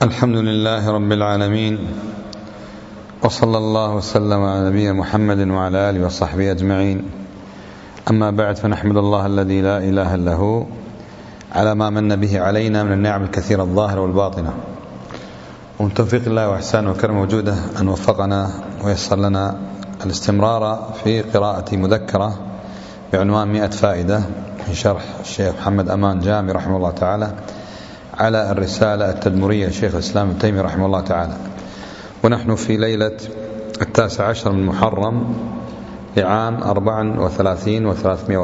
الحمد لله رب العالمين، وصلى الله وسلم على نبينا محمد وعلى آله وصحبه أجمعين. أما بعد، فنحمد الله الذي لا إله إلا هو على ما من به علينا من النعم الكثيرة الظاهرة والباطنة، ومن توفيق الله وإحسانه وكرمه وجوده أن وفقنا ويسر لنا الاستمرار في قراءة مذكرة بعنوان 100 فائدة من شرح الشيخ محمد أمان جامي رحمه الله تعالى على الرسالة التدمرية لشيخ الإسلام ابن تيمية رحمه الله تعالى. ونحن في ليلة 19 من محرم لعام 34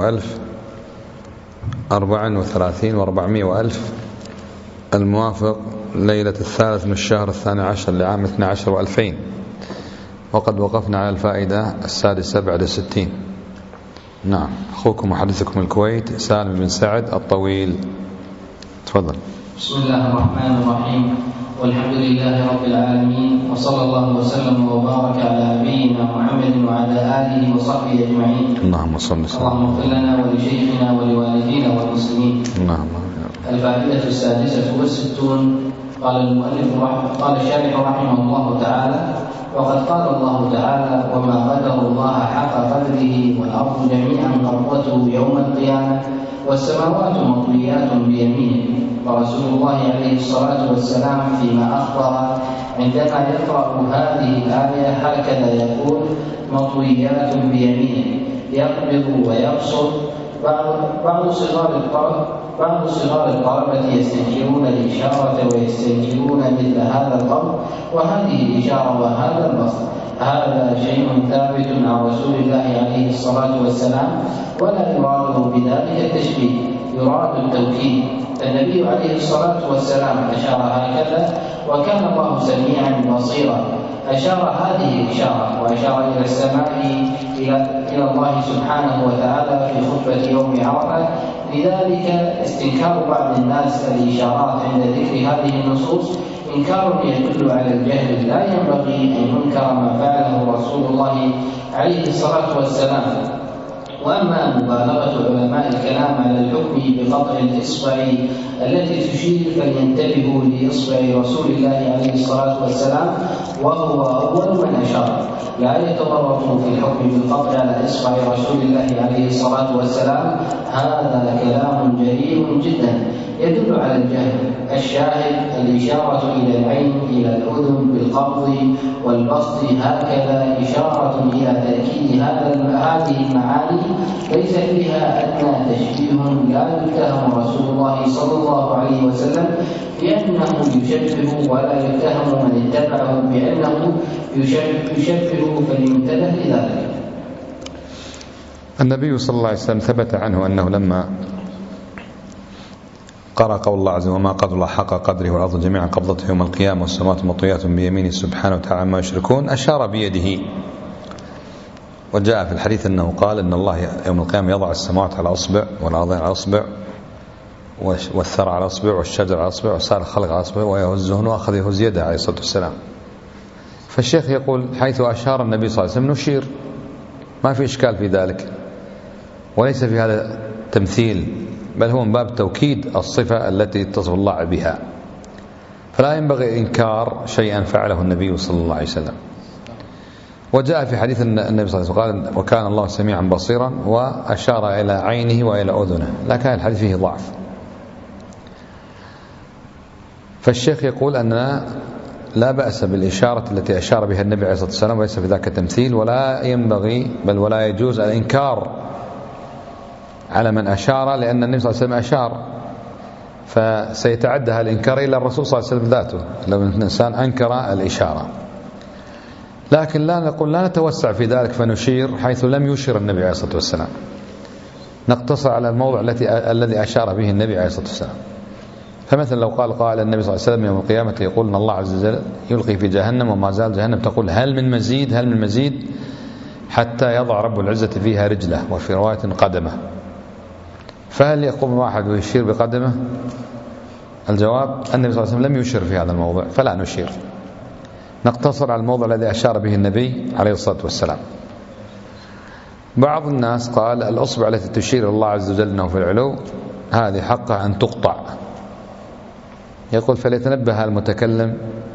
و400 وألف، الموافق ليلة 3 من الشهر 12 لعام 12 و2000، وقد وقفنا على الفائدة 6 بعد 60. نعم، أخوكم محدثكم الكويت سالم بن سعد الطويل، تفضل. بسم الله الرحمن الرحيم، والحمد لله رب العالمين، وصلى الله وسلم وبارك على نبينا محمد وعلى آله وصحبه أجمعين. اللهم صل وسلم. اللهم اغفر لنا ولشيخنا ولوالدينا والمسلمين. الفائدة 66. قال المؤلف قال الشارح رحمه الله تعالى: وقد قال الله تعالى: وما قدر الله حق قدره والأرض جميعا قبضته يوم القيامة والسماوات مطويات بيمينه. ورسول الله عليه الصلاة والسلام فيما أخبر عندما يقرأ هذه الآية هكذا يقول: مطويات بيمينه، يقبض ويبسط. بعض صغار الطلبة يستنكرون الإشارة ويستنكرون مثل هذا القبض وهذه الإشارة وهذا البسط. هذا شيء ثابت عن رسول الله عليه الصلاة والسلام، ولا يراد بذلك التشبيه، يراد التوكيد. النبي عليه الصلاة والسلام أشار هكذا، وكان الله سميعا بصيرا. أشار هذه الإشارة وأشار إلى السماء إلى الله سبحانه وتعالى في خطبة يوم عرفة. لذلك استنكار بعض الناس الإشارات عند ذكر هذه النصوص إنكار يدل على الجهل، لا ينبغي أن ينكر ما فعله رسول الله عليه الصلاة والسلام. وأما مبالغة علماء الكلام على الحكم بقطع الإصبع التي تشير فلينتبهوا لإصبع رسول الله عليه الصلاة والسلام، وهو أول من أشار. لا يتورط في الحكم بالقطع على إصبع رسول الله عليه الصلاة والسلام. هذا كلام جريء جدا يدل على الجهل. الشاهد الإشارة إلى العين إلى الأذن بالقبض والبسط هكذا إشارة إلى تأكيد هذه المعاني ليس فيها أدنى تشبيه. لا يتهم رسول الله صلى الله عليه وسلم بأنه يشبه، ولا يتهم من اتبعه بأنه يشبه، فلينتبه لذلك. النبي صلى الله عليه وسلم ثبت عنه أنه لما قرأ قول الله عز وجل: وما قدر الله حق قدره والأرض جميعا قبضته يوم القيامة والسماوات مطويات بيمينه سبحانه وتعالى ما يشركون، أشار بيده. وجاء في الحديث أنه قال إن الله يوم القيامة يضع السماوات على أصبع والأرضين على أصبع والثرى على أصبع والشجر على أصبع وسائر الخلق على أصبع ويهزهن، وأخذ يهز يده عليه الصلاة والسلام. فالشيخ يقول: حيث أشار النبي صلى الله عليه وسلم نشير، ما في إشكال في ذلك، وليس في هذا تمثيل، بل هو من باب توكيد الصفة التي تصف الله بها. فلا ينبغي إنكار شيئا فعله النبي صلى الله عليه وسلم. وجاء في حديث النبي صلى الله عليه وسلم قال: وكان الله سميعا بصيرا، وأشار إلى عينه وإلى أذنه، لكن الحديث فيه ضعف. فالشيخ يقول أننا لا بأس بالإشارة التي أشار بها النبي عليه الصلاة والسلام، وليس في ذاك تمثيل، ولا ينبغي بل ولا يجوز الإنكار على من أشار، لأن النبي صلى الله عليه وسلم أشار، فسيتعدى الإنكار إلى الرسول صلى الله عليه وسلم ذاته لو الإنسان أنكر الإشارة. لكن لا نقول لا نتوسع في ذلك فنشير حيث لم يشير النبي عليه الصلاة والسلام، نقتصر على الموضع الذي أشار به النبي عليه الصلاة والسلام. فمثلا لو قال النبي صلى الله عليه وسلم يوم القيامة يقول إن الله عز وجل يلقي في جهنم وما زال جهنم تقول هل من مزيد هل من مزيد، حتى يضع رب العزة فيها رجله، وفي رواية قدمه. فهل يقوم واحد ويشير بقدمه؟ الجواب: النبي صلى الله عليه وسلم لم يشير في هذا الموضع، فلا نشير، نقتصر على الموضع الذي أشار به النبي عليه الصلاة والسلام. بعض الناس قال: الأصبع التي تشير الله عز وجل أنه في العلو هذه حقها أن تقطع، يقول فليتنبه المتكلم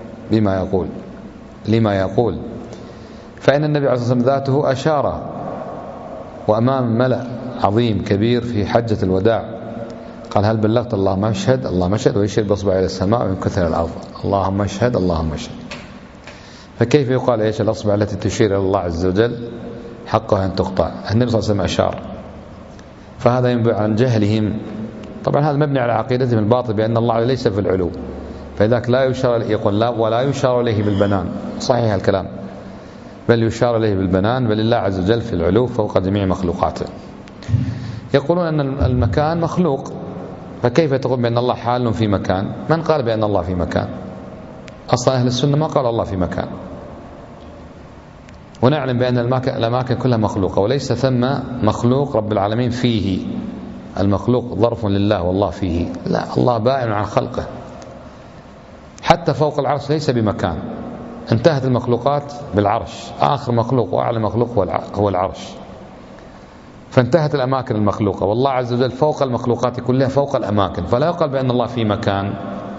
لما يقول فإن النبي عليه الصلاة والسلام ذاته أشار وأمام ملأ عظيم كبير في حجة الوداع قال هل بلغت؟ اللهم اشهد اللهم اشهد، ويشير بإصبعه إلى السماء وينكثر الأرض اللهم اشهد اللهم اشهد. فكيف يقال ايش الأصبع التي تشير إلى الله عز وجل حقها أن تقطع؟ النبي صلى الله عليه وسلم أشار، فهذا ينبع عن جهلهم. طبعا هذا مبني على عقيدتهم الباطل بأن الله ليس في العلو، فإذاك لا يشار، يقول لا ولا يشار إليه بالبنان، صحيح الكلام، بل يشار إليه بالبنان، بل الله عز وجل في العلو فوق جميع مخلوقاته. يقولون أن المكان مخلوق، فكيف تقول بأن الله حال في مكان؟ من قال بأن الله في مكان؟ أصلا أهل السنة ما قال الله في مكان، ونعلم بأن الأماكن كلها مخلوقة، وليس ثم مخلوق رب العالمين فيه. المخلوق ظرف لله والله فيه، لا، الله بائن عن خلقه. حتى فوق العرش ليس بمكان، انتهت المخلوقات بالعرش، آخر مخلوق وأعلى مخلوق هو العرش، فانتهت الأماكن المخلوقة، والله عز وجل فوق المخلوقات كلها، فوق الأماكن، فلا يقال بأن الله في مكان.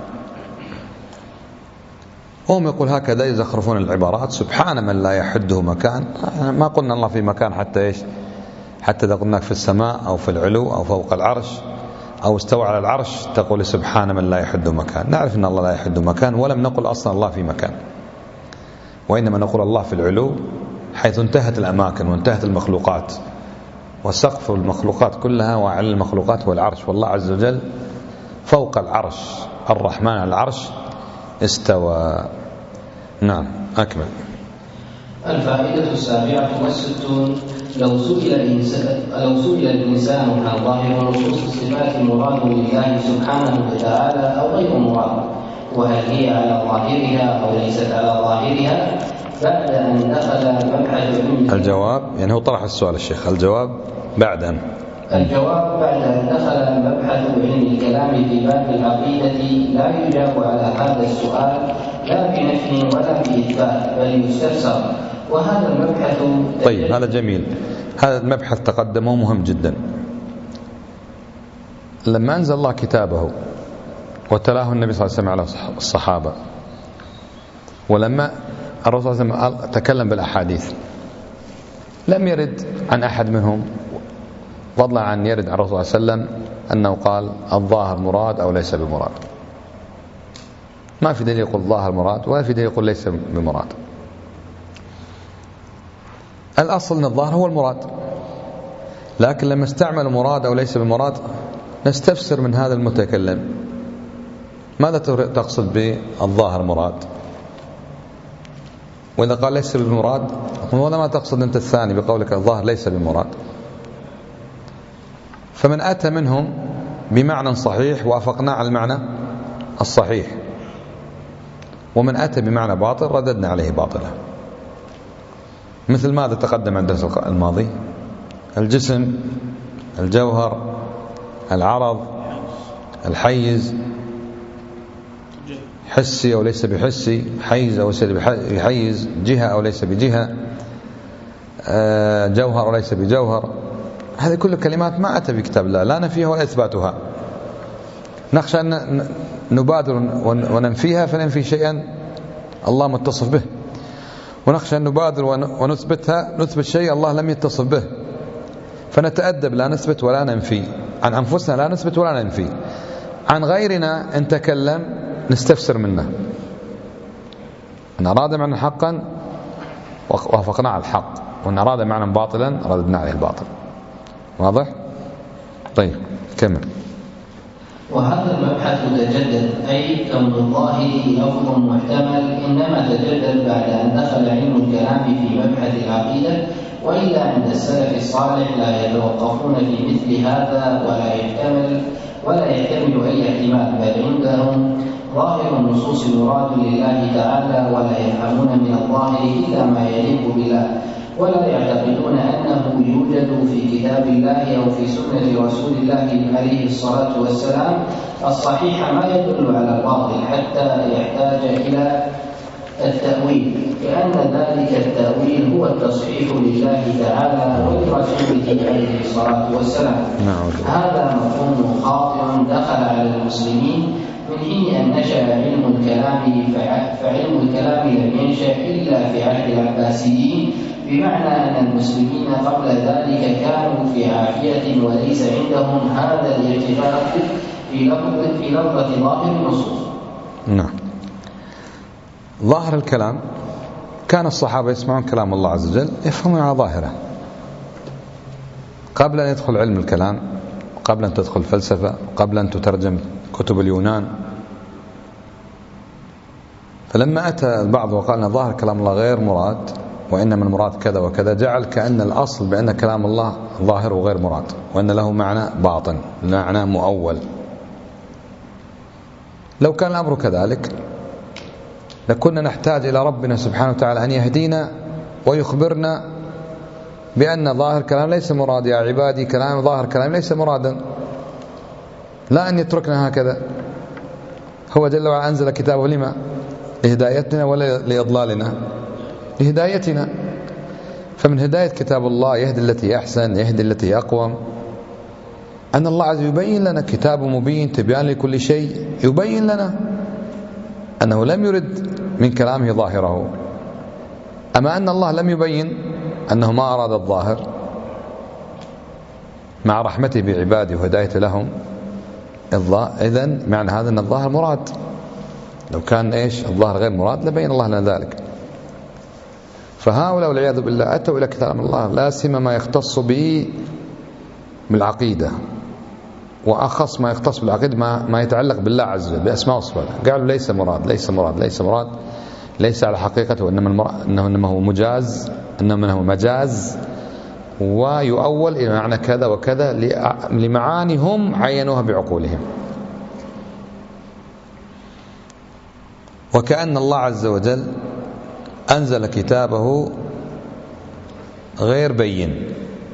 هم يقول هكذا يزخرفون العبارات، سبحان من لا يحده مكان. ما قلنا الله في مكان حتى إيش؟ حتى إذا قلناك في السماء أو في العلو أو فوق العرش أو استوى على العرش تقول سبحان من لا يحده مكان. نعرف أن الله لا يحده مكان، ولم نقل أصلا الله في مكان، وإنما نقول الله في العلو حيث انتهت الأماكن وانتهت المخلوقات، وسقف المخلوقات كلها وعلى المخلوقات هو العرش، والله عز وجل فوق العرش، الرحمن على العرش استوى. نعم، أكمل. الفائدة 67. لو سئل الإنسان عن ظاهر نصوص الصفات مراد لله سبحانه وتعالى أو غير مراد، وهل هي على ظاهرها أو ليست على ظاهرها، بعد أن دخل مبحث الجواب، يعني هو طرح السؤال الشيخ، الجواب بعد أن دخل مبحث علم الكلام في باب العقيدة لا يجاب على هذا السؤال لا بنفي ولا بإثبات، بل يستفسر، وهذا المبحث. طيب، هذا جميل، هذا المبحث تقدمه مهم جدا. لما أنزل الله كتابه وتلاه النبي صلى الله عليه وسلم على الصحابة، ولما الرسول صلى الله عليه وسلم تكلم بالأحاديث، لم يرد عن أحد منهم، فضلا عن يرد عن الرسول صلى الله عليه وسلم أنه قال الظاهر مراد أو ليس بمراد. ما في دليل يقول الظاهر مراد، ولا في دليل يقول ليس بمراد. الأصل أن الظاهر هو المراد، لكن لما استعمل مراد أو ليس بمراد نستفسر من هذا المتكلم ماذا تقصد بالظاهر مراد، وإذا قال ليس بمراد ولا ما تقصد أنت الثاني بقولك الظاهر ليس بمراد. فمن أتى منهم بمعنى صحيح وافقنا على المعنى الصحيح، ومن أتى بمعنى باطل رددنا عليه باطله. مثل ماذا تقدم عند الدرس الماضي؟ الجسم، الجوهر، العرض، الحيز، حسي أو ليس بحسي، حيز أو ليس بحيز، جهة أو ليس بجهة، جوهر أو ليس بجوهر. هذه كل الكلمات ما أتى بكتاب الله، لا نفيها ولا إثباتها. نخشى أن نبادر وننفيها فننفي شيئا الله متصف به، ونخشى أن نبادر ونثبتها نثبت شيء الله لم يتصف به، فنتأدب، لا نثبت ولا ننفي عن أنفسنا، لا نثبت ولا ننفي عن غيرنا. إن تكلم نستفسر منه، إن أراد معنى حقا وافقنا على الحق، وإن أراد معنى باطلا رددنا عليه الباطل. واضح؟ طيب، كمل. وهذا المبحث تجدد، أي كون الظاهر لفظ محتمل، إنما تجدد بعد أن دخل علم الكلام في مبحث العقيدة، وإلا عند السلف الصالح لا يتوقفون في مثل هذا ولا يحتمل أي احتمال، بل عندهم ظاهر النصوص مراد لله تعالى، ولا يفهمون من الظاهر إلا ما يليق بالله، ولا يعتقدون أنه يوجد في كتاب الله أو في سنة رسول الله عليه الصلاة والسلام الصحيح ما يدل على الباطل حتى يحتاج إلى التأويل، لأن ذلك التأويل هو التصحيح لله تعالى ولرسوله عليه الصلاة والسلام. هذا مفهوم خاطئ دخل على المسلمين من حين أن نشأ علم الكلام، فعلم الكلام لم ينشأ إلا في عهد العباسيين، بمعنى أن المسلمين قبل ذلك كانوا في عافية وليس عندهم هذا الارتباط في لفظة ظاهر النصوص. نعم. ظاهر الكلام كان الصحابة يسمعون كلام الله عز وجل يفهمون على ظاهره قبل أن يدخل علم الكلام، قبل أن تدخل الفلسفة، قبل أن تترجم كتب اليونان. فلما أتى البعض وقال أن ظاهر كلام الله غير مراد وإنما المراد كذا وكذا، جعل كأن الأصل بأن كلام الله ظاهر وغير مراد، وأن له معنى باطن، معنى مؤول. لو كان الأمر كذلك لكنا نحتاج إلى ربنا سبحانه وتعالى أن يهدينا ويخبرنا بأن ظاهر كلام ليس مراد. يا عبادي كلام ظاهر كلام ليس مرادا، لا أن يتركنا هكذا. هو جل وعلا أنزل كتابه لما؟ لهدايتنا ولا لإضلالنا؟ لهدايتنا. فمن هداية كتاب الله يهدي التي أحسن، يهدي التي أقوم. أن الله عز يبين لنا، كتاب مبين تبيان لكل شيء، يبين لنا أنه لم يرد من كلامه ظاهره. أما أن الله لم يبين أنه ما أراد الظاهر مع رحمته بعباده وهدايته لهم، إذن معنى هذا أن الظاهر مراد. لو كان الظاهر غير مراد لبين الله لنا ذلك. فهؤلاء والعياذ بالله أتوا إلى كتاب الله لا سيما ما يختص به بالعقيدة، وأخص ما يختص بالعقيدة ما يتعلق بالله عز وجل بأسماء وصفاته. قالوا ليس مراد، ليس مراد، ليس مراد، ليس على حقيقته، إنما هو مجاز، إنما هو مجاز، ويؤول إلى معنى كذا وكذا لمعاني هم عينوها بعقولهم. وكأن الله عز وجل أنزل كتابه غير بين،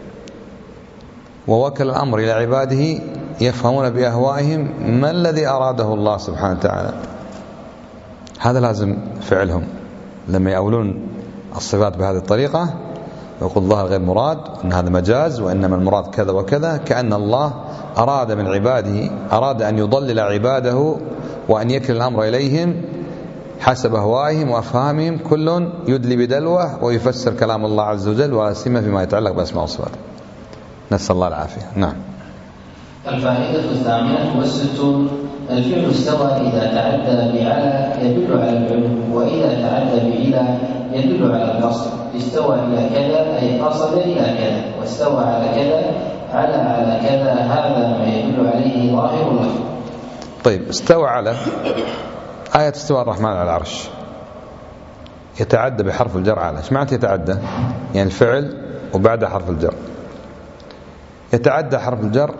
ووكل الأمر إلى عباده يفهمون بأهوائهم ما الذي أراده الله سبحانه وتعالى. هذا لازم فعلهم لما يأولون الصفات بهذه الطريقة، يقول ظاهر غير مراد، إن هذا مجاز، وإنما المراد كذا وكذا. كأن الله أراد من عباده، أراد أن يضلل عباده وأن يكل الأمر إليهم حسب أهوائهم وأفهامهم، كل يدلي بدلوه ويفسر كلام الله عز وجل، ولا سيما فيما يتعلق بأسماء وصفاته. نسأل الله العافية. نعم. الفائدة 68 الفعل استوى إذا تعدى بعلى يدل على العلو، وإذا تعدى بعلى يدل على القصد. استوى إلى كذا أي قصد إلى كذا، واستوى على كذا على كذا، هذا ما يدل عليه ظاهر اللفظ. طيب، استوى على آية استوى الرحمن على العرش يتعدى بحرف الجر على. ايش معنى يتعدى؟ يعني الفعل وبعد حرف الجر. يتعدى حرف الجر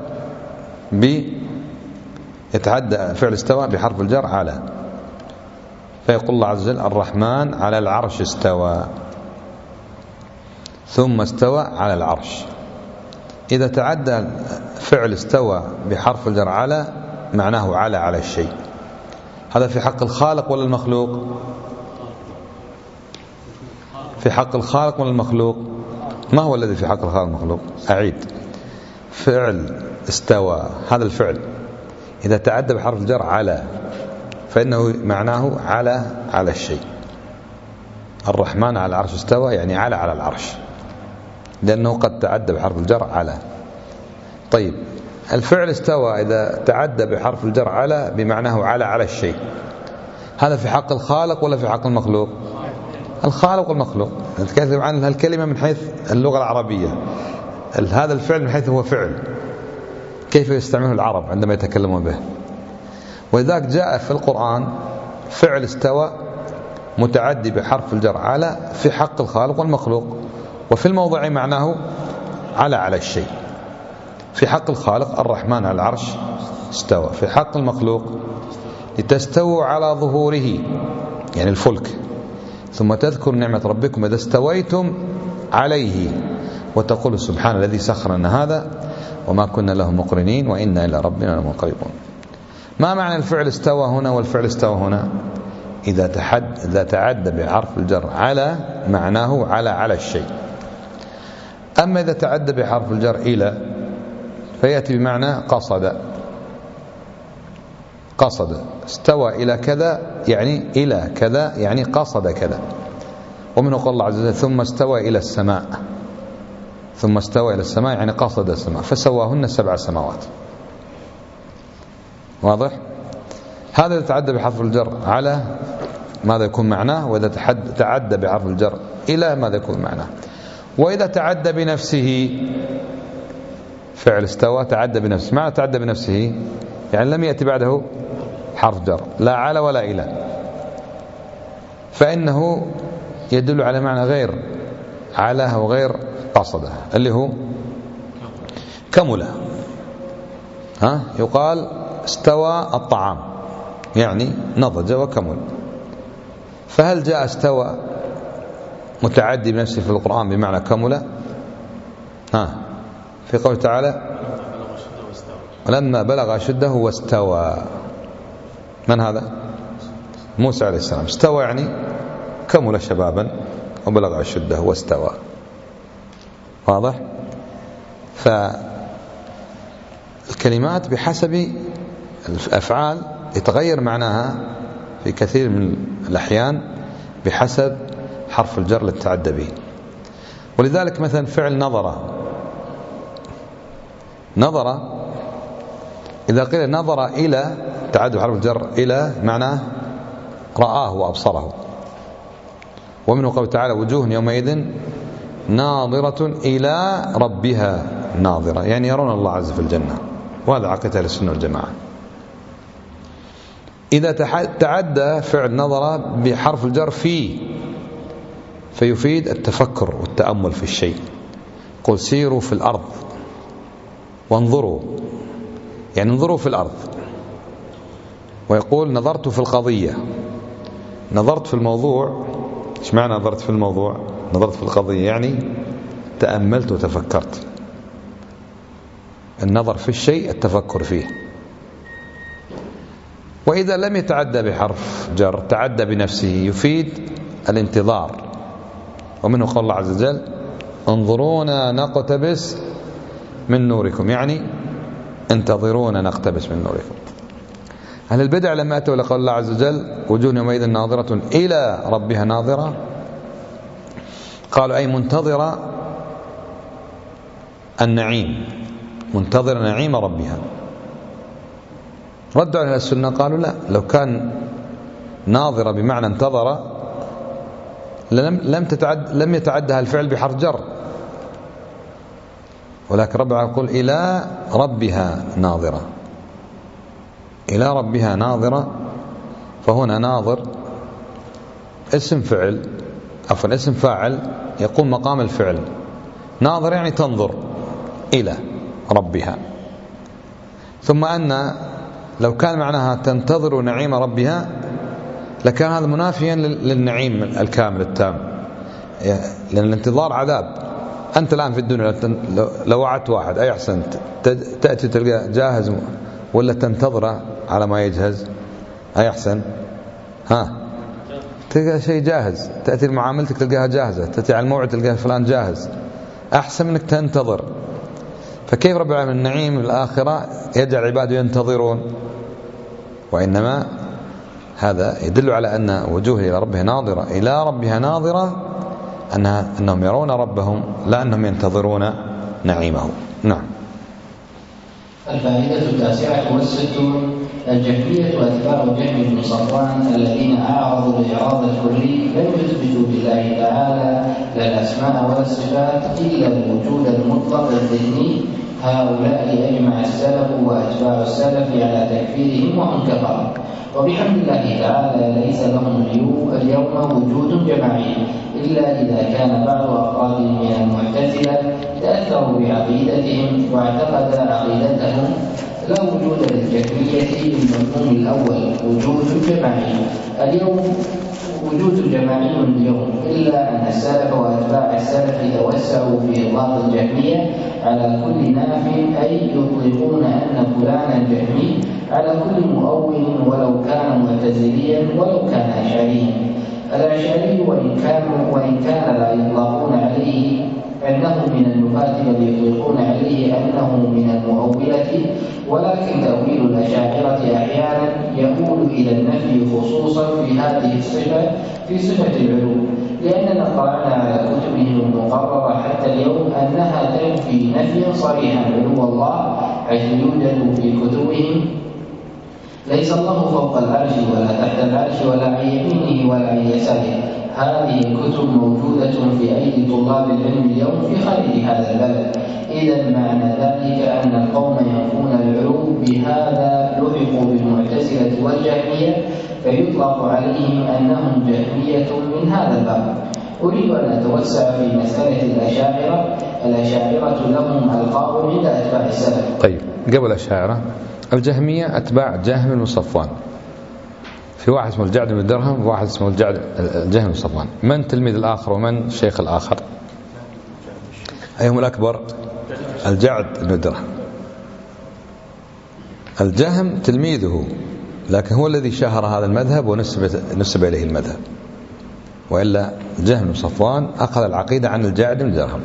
يتعدى فعل استوى بحرف الجر على، فيقول الله عز وجل الرحمن على العرش استوى، ثم استوى على العرش. إذا تعدى فعل استوى بحرف الجر على معناه على الشيء. هذا في حق الخالق ولا المخلوق؟ في حق الخالق ولا المخلوق؟ ما هو الذي في حق الخالق والمخلوق؟ أعيد. فعل استوى، هذا الفعل إذا تعدى بحرف الجر على فإنه معناه على الشيء. الرحمن على العرش استوى يعني على العرش، لأنه قد تعدى بحرف الجر على. طيب، الفعل استوى إذا تعدى بحرف الجر على بمعناه على الشيء، هذا في حق الخالق ولا في حق المخلوق؟ الخالق والمخلوق. نتكلم عن الكلمة من حيث اللغة العربية، هذا الفعل من حيث هو فعل كيف يستعمله العرب عندما يتكلمون به. ولذلك جاء في القرآن فعل استوى متعدي بحرف الجر على في حق الخالق والمخلوق، وفي الموضع معناه على الشيء. في حق الخالق الرحمن على العرش استوى، في حق المخلوق لتستووا على ظهوره يعني الفلك، ثم تذكر نعمة ربكم إذا استويتم عليه وتقول سبحان الذي سخر لنا هذا وما كنا له مقرنين وإنا إلى ربنا لمنقلبون. ما معنى الفعل استوى هنا والفعل استوى هنا؟ إذا تعدى بحرف الجر على معناه على الشيء. أما إذا تعدى بحرف الجر إلى فيأتي بمعنى قصد. استوى إلى كذا يعني إلى كذا يعني قصد كذا. ومنه قول الله عز وجل ثم استوى إلى السماء، ثم استوى إلى السماء يعني قصد السماء فسواهن 7 سماوات. واضح؟ هذا يتعدى بحرف الجر على ماذا يكون معناه، وإذا تعدى بحرف الجر إلى ماذا يكون معناه. وإذا تعدى بنفسه، فعل استوى تعدى بنفسه، معنى تعدى بنفسه يعني لم يأتي بعده حرف جر لا على ولا إلى، فإنه يدل على معنى غير على وغير قصده اللي هو كمل. يقال استوى الطعام يعني نضج وكمل. فهل جاء استوى متعدي بنفسه في القرآن بمعنى كمل؟ في قوله تعالى ولما بلغ أشده واستوى. من هذا؟ موسى عليه السلام. استوى يعني كمل شبابا وبلغ أشده واستوى. واضح؟ فالكلمات بحسب الأفعال يتغير معناها في كثير من الأحيان بحسب حرف الجر للتعدى به. ولذلك مثلا فعل نظر إذا قيل نظر إلى تعدى بحرف الجر إلى معناه رآه وأبصره. ومنه قوله تعالى وجوه يومئذ ناظرة إلى ربها ناظرة يعني يرون الله عز في الجنة. وهذا عقيدة أهل السنة والجماعة. إذا تعدى فعل نظر بحرف الجر فيفيد التفكر والتأمل في الشيء. قل سيروا في الأرض وانظروا يعني انظروا في الأرض. ويقول نظرت في القضية، نظرت في الموضوع. ايش معنى نظرت في الموضوع؟ نظرت في القضية يعني تأملت وتفكرت. النظر في الشيء التفكر فيه. وإذا لم يتعدى بحرف جر تعدى بنفسه يفيد الانتظار. ومنه قول الله عز وجل انظرونا نقتبس من نوركم يعني انتظرونا نقتبس من نوركم. أهل البدع لما أتوا لقول الله عز وجل وجوه يومئذ ناظرة إلى ربها ناظرة قالوا أي منتظرة النعيم، منتظر نعيم ربها. ردوا على السنة قالوا لا، لو كان ناظرة بمعنى انتظر لم يتعدها الفعل بحرف جر، ولكن رب العالمين يقول إلى ربها ناظرة، إلى ربها ناظرة. فهنا ناظر اسم فعل عفوا اسم فاعل يقوم مقام الفعل. ناظر يعني تنظر إلى ربها. ثم أن لو كان معناها تنتظر نعيم ربها لكان هذا منافيا للنعيم الكامل التام، لأن الانتظار عذاب. أنت الآن في الدنيا لو وعدت واحد أي أحسن تأتي تلقى جاهز ولا تنتظره على ما يجهز؟ أي أحسن؟ تلقى شيء جاهز، تأتي لمعاملتك تلقاها جاهزة، تأتي على الموعد تلقاها فلان جاهز، أحسن منك تنتظر. فكيف رب العالمين النعيم الآخرة يجعل عباده ينتظرون؟ وإنما هذا يدل على أن وجوه إلى ربها ناظرة، إلى ربها ناظرة أنهم يرون ربهم لا أنهم ينتظرون نعيمه. نعم. الفائدة 19 الجهمية وأتباع جهم بن صفوان الذين أعرضوا الإعراض الكلي لم يثبتوا لله تعالى لا الأسماء ولا الصفات إلا الوجود المطلق الذهني. هؤلاء أجمع السلف وأتباع السلف على تكفيرهم وهم كفروا. وبحمد الله تعالى ليس لهم اليوم وجود جماعي إلا إذا كان بعض أفرادهم من المعتزلة تأثروا بعقيدتهم واعتقد عقيدتهم لا وجود للجهمية بالمفهوم الأول وجود جماعي. اليوم وجود جماعي اليوم، إلا أن السلف وأتباع السلف توسعوا في إطلاق الجهمية على كل ناف، أي يطلقون أن فلانا جهمي على كل مؤول ولو كان معتزليا ولو كان أشعريا. الأشعري وإن كان لا يطلقون عليه أنه من النفاة بل يطلقون عليه أنه من المؤولة، ولكن تأويل الأشاعرة أحيانا يؤول إلى النفي خصوصا في هذه الصفة في صفة العلو، لأننا قرأنا على كتبهم المقررة حتى اليوم أنها تنفي نفيا صريحا علو الله، حيث يوجد في كتبهم ليس الله فوق العرش ولا تحت العرش ولا عن يمينه ولا عن يساره. هذه الكتب موجودة في أيدي طلاب العلم اليوم في خارج هذا البلد. إذا معنى ذلك أن القوم ينفون العلو، بهذا لحقوا بالمعتزلة والجهمية، فيطلق عليهم أنهم جهمية من هذا الباب. أريد أن أتوسع في مسألة الأشاعرة. الأشاعرة لهم ألقاب عند أتباع السلف. طيب، قبل الأشاعرة الجهمية أتباع جهم بن صفوان، في واحد اسمه الجعد بن درهم وواحد اسمه الجهم بن صفوان. من تلميذ الآخر ومن شيخ الآخر؟ أيهم الأكبر؟ الجعد بن درهم. الجهم تلميذه، لكن هو الذي شهر هذا المذهب ونسب إليه المذهب، وإلا الجهم بن صفوان أخذ العقيدة عن الجعد بن درهم.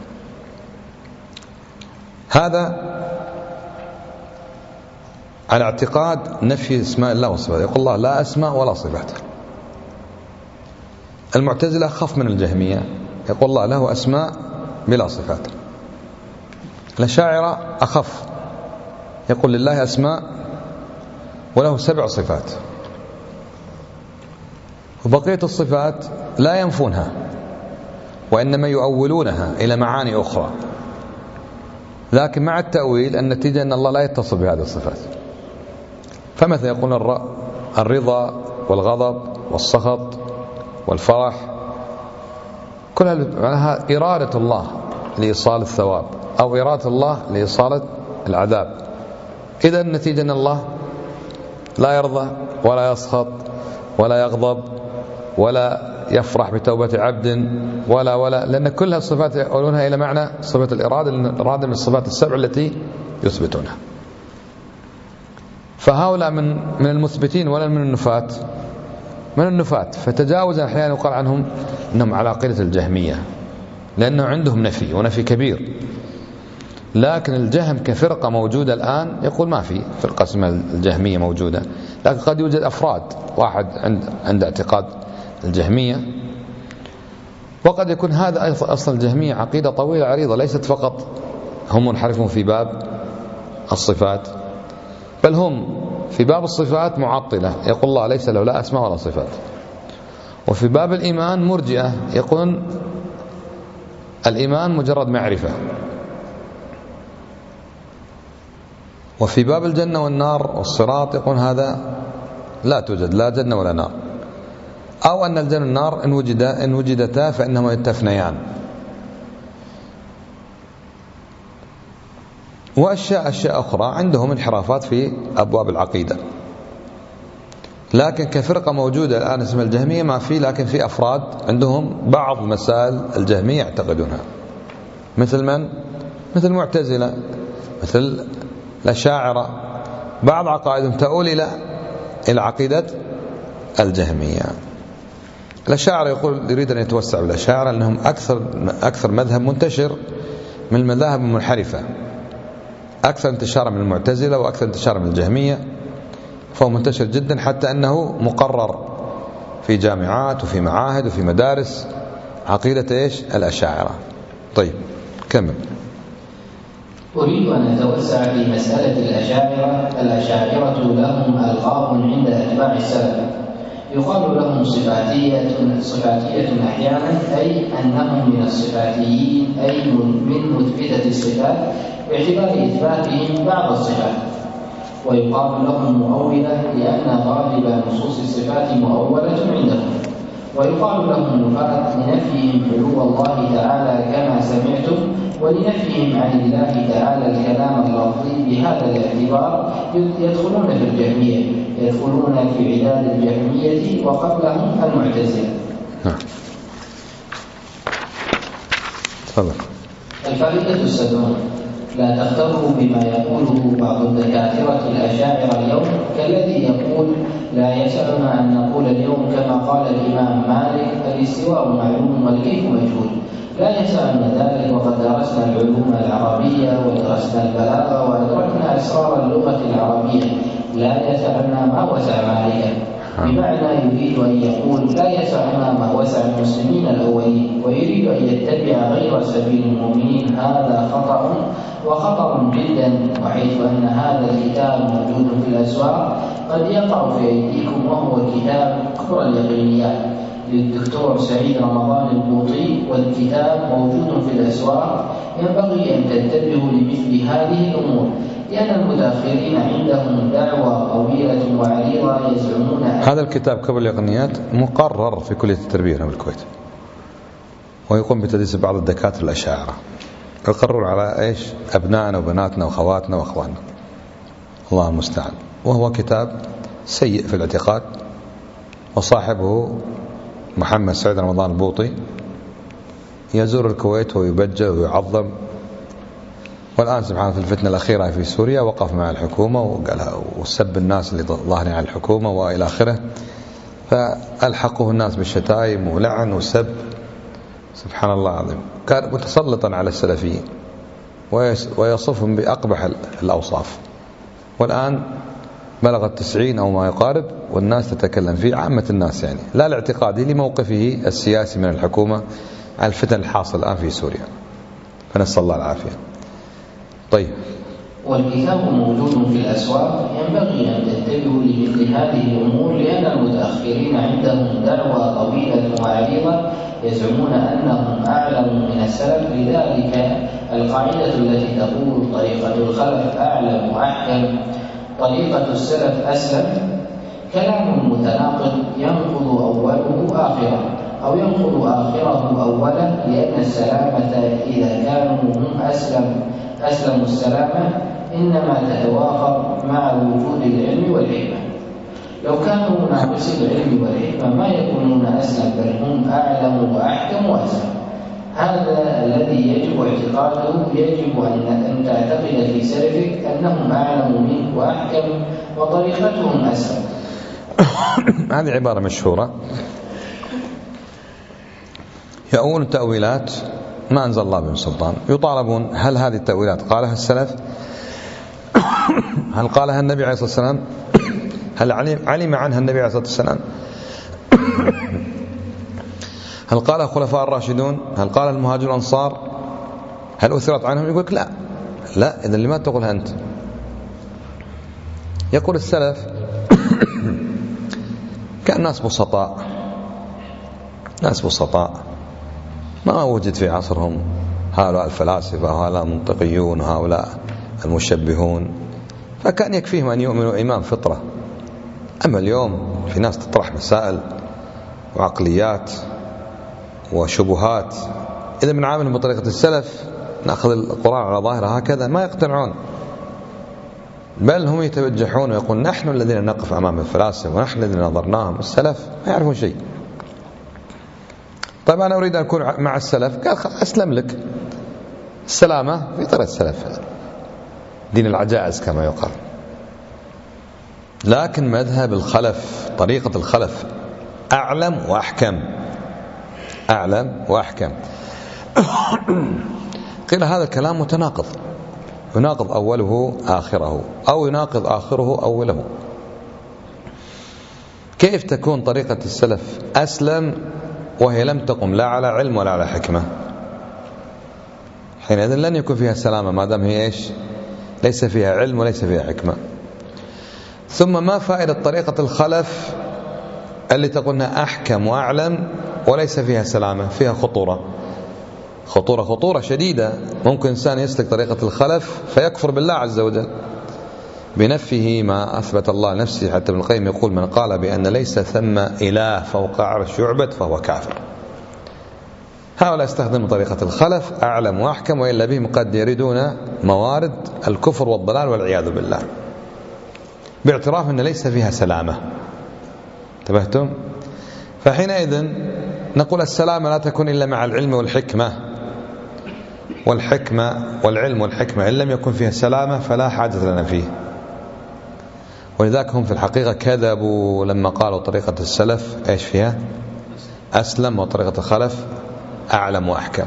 هذا على اعتقاد نفي اسماء الله وصفاته، يقول الله لا أسماء ولا صفات. المعتزلة أخف من الجهمية، يقول الله له أسماء بلا صفات. الأشاعرة أخف، يقول لله أسماء وله 7 صفات، وبقية الصفات لا ينفونها وإنما يؤولونها إلى معاني أخرى، لكن مع التأويل النتيجة أن الله لا يتصف بهذه الصفات. فمثلا يقول الرضا والغضب والسخط والفرح، كلها معناها إرادة الله لإيصال الثواب أو إرادة الله لإيصال العذاب. إذا النتيجة أن الله لا يرضى ولا يسخط ولا يغضب ولا يفرح بتوبة عبد ولا لأن كلها الصفات يقولونها إلى معنى صفة الإرادة، لأن الإرادة من الصفات السبع التي يثبتونها. فهؤلاء من المثبتين ولا من النفاة؟ من النفاة. فتجاوزا أحيانا يقال عنهم أنهم على عقيدة الجهمية، لأنه عندهم نفي ونفي كبير. لكن الجهم كفرقة موجودة الآن، يقول ما في فرقة اسمها الجهمية موجودة، لكن قد يوجد أفراد، واحد عند اعتقاد الجهمية، وقد يكون هذا أصل الجهمية عقيدة طويلة عريضة، ليست فقط هم منحرفون في باب الصفات، بل هم في باب الصفات معطلة، يقول الله ليس له لا أسماء ولا صفات. وفي باب الإيمان مرجئة، يقولون الإيمان مجرد معرفة. وفي باب الجنة والنار والصراط يقول هذا لا توجد لا جنة ولا نار، أو أن الجنة والنار إن وجدتا فإنهما يتفنيان. وأشياء أخرى عندهم انحرافات في أبواب العقيدة. لكن كفرقة موجودة الآن اسمها الجهمية ما في، لكن في أفراد عندهم بعض مسائل الجهمية يعتقدونها، مثل من؟ مثل المعتزلة، مثل الأشاعرة، بعض عقائدهم تؤول إلى عقيدة الجهمية. الأشاعرة يقول يريد أن يتوسع بالأشاعرة أنهم أكثر مذهب منتشر من المذاهب المنحرفة، أكثر انتشارا من المعتزلة وأكثر انتشارا من الجهمية، فهو منتشر جدا حتى أنه مقرر في جامعات وفي معاهد وفي مدارس عقيدة إيش؟ الأشاعرة. طيب كمل. أريد أن أتوسع في مسألة الأشاعرة. الأشاعرة لهم ألقاب عند أتباع السلف، يقال لهم صفاتية أحيانا، أي أنهم من الصفاتيين، أي من مثبتة الصفات باعتبار إثباتهم بعض الصفات. ويقال لهم مؤولة لأن غالب نصوص الصفات مؤولة عندهم. ويقال لهم نفاة لنفيهم علو الله تعالى كما سمعتم، ولنفيهم عن الله تعالى الكلام اللفظي. بهذا الاعتبار يدخلون في الجهمية، يدخلون في عداد الجهمية وقبلهم المعتزلة. الفائدة السادسة: لا تغتروا بما يقوله بعض الدكاترة الأشاعرة اليوم، كالذي يقول لا يسعنا أن نقول اليوم كما قال الإمام مالك الاستواء معلوم والكيف مجهول. لا يسعنا ذلك، وقد درسنا العلوم العربية ودرسنا البلاغة وأدركنا أسرار اللغة العربية، لا يسعنا ما وسع مالكا، بمعنى يريد أن يقول لا يسعنا ما وسع المسلمين الأولين، ويريد أن يتبع غير سبيل المؤمنين. هذا خطأ وخطر جدا، وحيث أن هذا الكتاب موجود في الأسواق قد يقع في أيديكم، وهو كتاب كبرى اليقينيات للدكتور سعيد رمضان البوطي، والكتاب موجود في الأسواق. ينبغي أن تنتبهوا لمثل هذه الأمور، لأن المتأخرين عندهم دعوة طويلة وعريضة يزعمون. هذا الكتاب كبرى اليقينيات مقرر في كلية التربية هنا بالكويت، ويقوم بتدريس بعض الدكاترة الأشاعرة، يقرر على إيش؟ أبنائنا وبناتنا وأخواتنا وأخواننا، الله المستعان. وهو كتاب سيء في الاعتقاد، وصاحبه محمد سعيد رمضان البوطي يزور الكويت ويبجل ويعظم، والآن سبحانه في الفتنة الأخيرة في سوريا وقف مع الحكومة وقالها وسب الناس اللي ظاهرين على الحكومة وإلى آخره، فألحقه الناس بالشتائم ولعن وسب. سبحان الله العظيم، كان متسلطا على السلفيين ويصفهم بأقبح الأوصاف، والآن بلغ 90 أو ما يقارب، والناس تتكلم فيه، عامة الناس يعني، لا لاعتقاده لموقفه السياسي من الحكومة على الفتن الحاصل الآن في سوريا، فنسأل الله العافية. طيب، والكتاب موجود في الأسواق، ينبغي أن تنتبهوا لمثل هذه الأمور، لأن المتأخرين عندهم دعوة طويلة وعريضة يزعمون أنهم أعلم من السلف. لذلك القاعدة التي تقول طريقة الخلف أعلم وأحكم، طريقة السلف أسلم، كلام متناقض ينقض أوله آخره، أو ينقض آخره أوله، لأن السلامة إذا كانوا هم أسلموا السلامة إنما تتوافر مع وجود العلم والحكمة. لو كانوا ناقصي العلم والحكمة ما يكونون أسلم، بل هم أعلم وأحكم وأسلم. هذا الذي يجب اعتقاده، يجب أن تعتقد في سلفك أنهم أعلم منك وأحكم وطريقتهم أسلم. هذه عبارة مشهورة، يأوون التأويلات ما أنزل الله بهم سلطان، يطالبون هل هذه التأويلات قالها السلف؟ هل قالها النبي عليه الصلاة والسلام؟ هل علم عنها النبي عليه الصلاة والسلام؟ هل قالها الخلفاء الراشدون؟ هل قال المهاجرون الأنصار؟ هل أثرت عنهم؟ يقول لك لا. إذن لماذا تقولها أنت؟ يقول السلف كان ناس بسطاء ما وجد في عصرهم هؤلاء الفلاسفة وهؤلاء المنطقيون وهؤلاء المشبهون، فكان يكفيهم أن يؤمنوا إيمان فطرة. أما اليوم في ناس تطرح مسائل وعقليات وشبهات، إذا بنعاملهم بطريقة السلف نأخذ القرآن على ظاهره هكذا ما يقتنعون، بل هم يتوجحون ويقول نحن الذين نقف أمام الفلاسفة ونحن الذين نظرناهم. السلف ما يعرفون شيء. طيب أنا أريد أن أكون مع السلف، قال أسلم لك. السلامة في طريقة السلف، دين العجائز كما يقال. لكن مذهب الخلف، طريقة الخلف أعلم وأحكم. قيل هذا الكلام متناقض، يناقض أوله آخره، أو يناقض آخره أوله. كيف تكون طريقة السلف أسلم وهي لم تقم لا على علم ولا على حكمة؟ حينئذ لن يكون فيها سلامة ما دام هي ليس فيها علم وليس فيها حكمة. ثم ما فائدة طريقة الخلف اللي تقولنا أحكم وأعلم وليس فيها سلامة؟ فيها خطورة شديدة. ممكن إنسان يسلك طريقة الخلف فيكفر بالله عز وجل بنفيه ما أثبت الله نفسه. حتى ابن القيم يقول من قال بأن ليس ثم إله فوق عرش يعبد فهو كافر. هؤلاء استخدموا طريقة الخلف أعلم وأحكم، وإلا بهم قد يردون موارد الكفر والضلال والعياذ بالله، باعتراف أن ليس فيها سلامة. انتبهتم؟ فحينئذ نقول السلامة لا تكون إلا مع العلم والعلم والحكمة إن لم يكن فيها سلامة فلا حاجة لنا فيه. ولذلك هم في الحقيقة كذبوا لما قالوا طريقة السلف إيش فيها؟ أسلم، وطريقة الخلف أعلم وأحكم.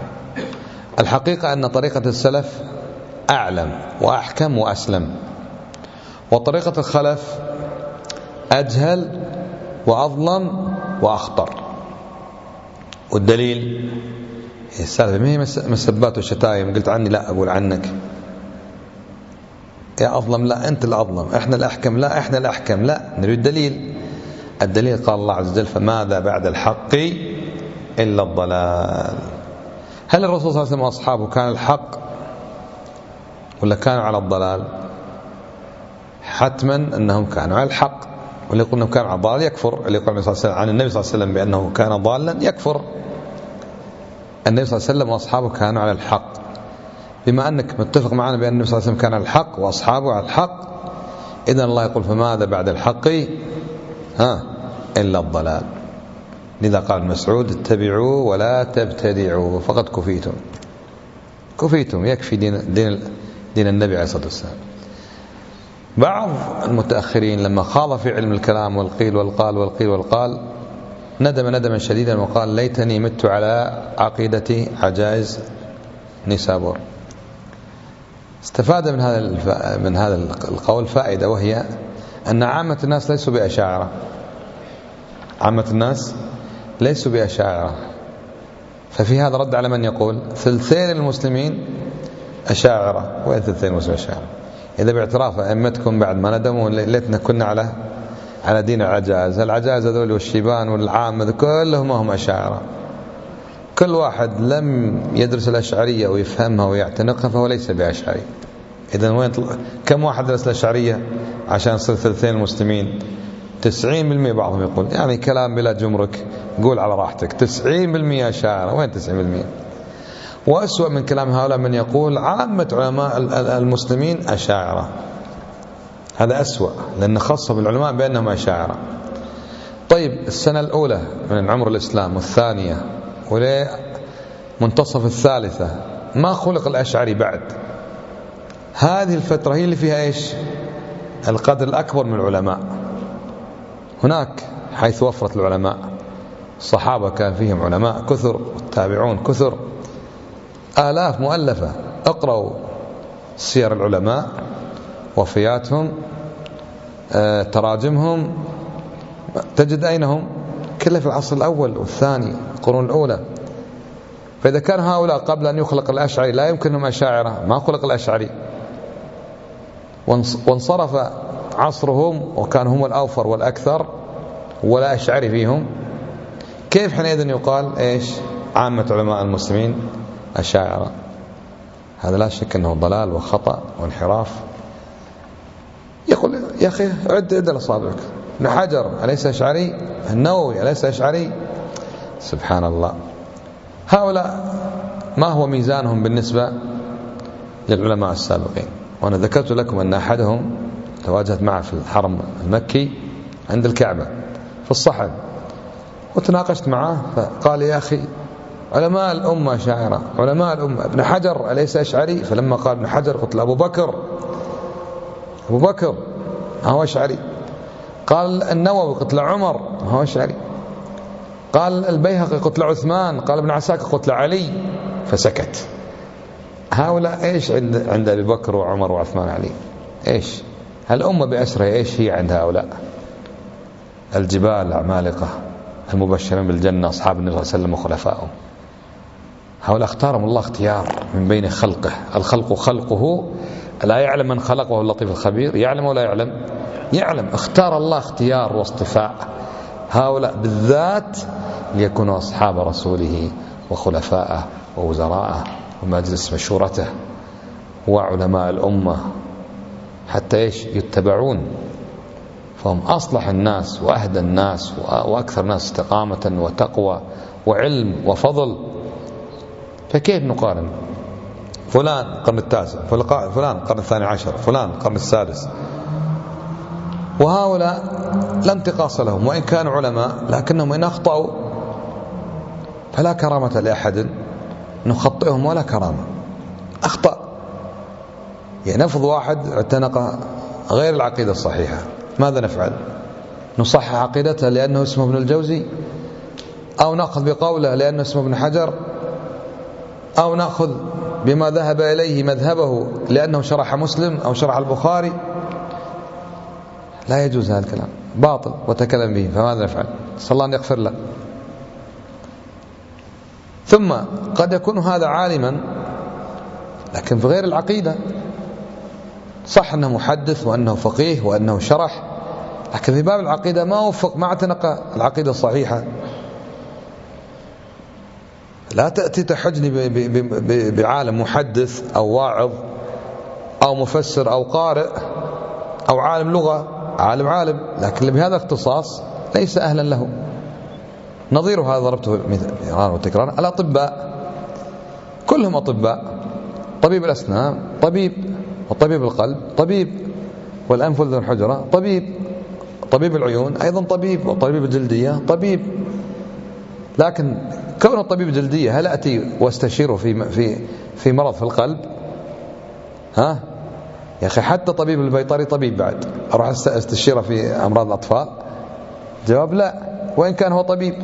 الحقيقة أن طريقة السلف أعلم وأحكم وأسلم، وطريقة الخلف أجهل وأظلم وأخطر. والدليل السالفة ما هي مسبات وشتايم، قلت عني لا أقول عنك، يا أظلم لا أنت الأظلم، إحنا الأحكم لا إحنا الأحكم، لا، نريد دليل. الدليل قال الله عز وجل فماذا بعد الحق إلا الضلال. هل الرسول صلى الله عليه وسلم وأصحابه كان الحق ولا كانوا على الضلال؟ حتما أنهم كانوا على الحق، واللي يقول أنهم كانوا على الضلال يكفر. اللي يقول عن النبي صلى الله عليه وسلم بأنه كان ضالا يكفر. النبي صلى الله عليه وسلم وأصحابه كانوا على الحق. بما أنك متفق معنا بأن النبي صلى الله عليه وسلم كان على الحق وأصحابه على الحق، إذن الله يقول فماذا بعد الحق إلا الضلال. لذا قال ابن مسعود اتبعوا ولا تبتدعوا فقد كفيتم. كفيتم، يكفي دين النبي عليه الصلاة والسلام. بعض المتأخرين لما خاض في علم الكلام والقيل والقال والقيل والقال ندم ندما شديدا وقال ليتني مت على عقيدة عجائز نيسابور. استفاد من هذا القول فائدة، وهي أن عامة الناس ليسوا بأشاعرة. عامة الناس ليسوا بأشاعرة. ففي هذا رد على من يقول ثلثين المسلمين أشاعرة. وين ثلثين المسلمين أشاعرة؟ إذا باعتراف أئمتكم بعد ما ندموا ليتنا كنا على دين العجائز. العجائز هذول والشيبان والعامة كلهم هم أشاعرة. كل واحد لم يدرس الأشعرية ويفهمها ويعتنقها فهو ليس بأشعري. إذن وين كم واحد درس الأشعرية عشان يصير ثلثين المسلمين؟ 90% بعضهم يقول، يعني كلام بلا جمرك، قول على راحتك، 90% أشاعرة. وين 90%؟ وأسوأ من كلام هؤلاء من يقول عامة علماء المسلمين أشاعرة. هذا أسوأ، لأن خاصة بالعلماء بأنهم أشاعرة. طيب السنة الأولى من عمر الإسلام والثانية ولمنتصف الثالثة ما خلق الأشعري بعد. هذه الفترة هي اللي فيها إيش؟ القدر الأكبر من العلماء. هناك حيث وفرت العلماء، الصحابة كان فيهم علماء كثر، والتابعون كثر، آلاف مؤلفة. اقرأوا سير العلماء، وفياتهم، تراجمهم، تجد أين هم؟ كلها في العصر الأول والثاني، القرون الأولى. فإذا كان هؤلاء قبل أن يخلق الأشعري لا يمكنهم أشاعرة، ما خلق الأشعري، وانصرف عصرهم وكان هم الأوفر والأكثر ولا أشعري فيهم، كيف حينئذ يقال إيش؟ عامة علماء المسلمين أشاعرة؟ هذا لا شك أنه ضلال وخطأ وانحراف. يقول يا أخي عد لأصابعك، ابن حجر أليس أشعري؟ النووي أليس أشعري؟ سبحان الله. هؤلاء ما هو ميزانهم بالنسبة للعلماء السابقين؟ وأنا ذكرت لكم أن أحدهم تواجهت معه في الحرم المكي عند الكعبة في الصحن، وتناقشت معه فقال يا أخي علماء الأمة شاعرة، علماء الأمة. ابن حجر أليس أشعري؟ فلما قال ابن حجر قلت له أبو بكر ما هو أشعري. قال النووي قلت له عمر ما هو أشعري. قال البيهقي قلت له عثمان. قال ابن عساكر قلت له علي. فسكت. هؤلاء إيش عند أبي بكر وعمر وعثمان وعلي؟ إيش الأمة بأسرها؟ إيش هي عند هؤلاء؟ الجبال عمالقة المبشرين بالجنة أصحاب النبي صلى الله عليه وسلم وخلفائهم. هؤلاء اختارهم الله اختيار من بين خلقه. الخلق خلقه، لا يعلم من خلقه اللطيف الخبير؟ يعلم ولا يعلم؟ يعلم. اختار الله اختيار واصطفاء هؤلاء بالذات ليكونوا أصحاب رسوله وخلفائه ووزراءه ومجلس مشورته وعلماء الأمة، حتى إيش؟ يتبعون. فهم أصلح الناس وأهدى الناس وأكثر الناس استقامة وتقوى وعلم وفضل. فكيف نقارن فلان قرن التاسع، فلان قرن الثاني عشر، فلان قرن السادس؟ وهؤلاء لا انتقاص لهم، وإن كانوا علماء لكنهم إن أخطأوا فلا كرامة لأحد نخطئهم ولا كرامة. أخطأ، يعني نفض واحد اعتنق غير العقيدة الصحيحة، ماذا نفعل؟ نصحح عقيدته لأنه اسمه ابن الجوزي، أو نأخذ بقوله لأنه اسمه ابن حجر، أو نأخذ بما ذهب إليه مذهبه لأنه شرح مسلم أو شرح البخاري؟ لا يجوز هذا الكلام، باطل وتكلم به، فماذا نفعل؟ صلى الله أن يغفر له. ثم قد يكون هذا عالما لكن في غير العقيدة، صح أنه محدث وأنه فقيه وأنه شرح، لكن في باب العقيدة ما وفق، ما اعتنق العقيدة الصحيحة. لا تأتي تحجني بعالم محدث أو واعظ أو مفسر أو قارئ أو عالم لغة، عالم لكن بهذا اختصاص ليس أهلا له. نظير هذا ضربته مرارا وتكرارا، الأطباء كلهم أطباء، طبيب الأسنان طبيب، وطبيب القلب طبيب، والأنف والأذن والحجرة طبيب، طبيب العيون أيضا طبيب، وطبيب الجلدية طبيب. لكن كون الطبيب الجلدية هل أتي واستشيره في مرض في القلب؟ ها يا أخي، حتى طبيب البيطري طبيب بعد، أروح استشيره في أمراض الأطفال؟ جواب لا، وإن كان هو طبيب.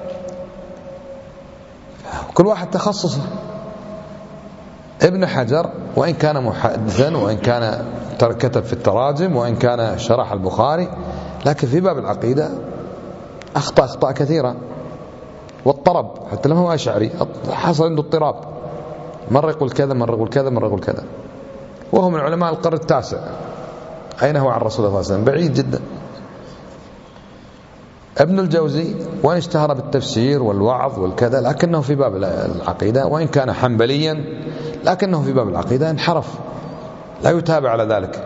كل واحد تخصصه. ابن حجر وإن كان محدثا، وإن كان كتب في التراجم، وإن كان شرح البخاري، لكن في باب العقيدة أخطاء كثيرة، واضطرب حتى لما هو أشعري حصل عنده اضطراب، مرة يقول كذا مرة يقول كذا مرة يقول كذا، وهو من علماء القرن التاسع. أين هو عن رسول الله صلى الله عليه وسلم؟ بعيد جدا. ابن الجوزي وإن اشتهر بالتفسير والوعظ والكذا، لكنه في باب العقيدة وإن كان حنبليا، لكنه في باب العقيدة انحرف، لا يتابع على ذلك.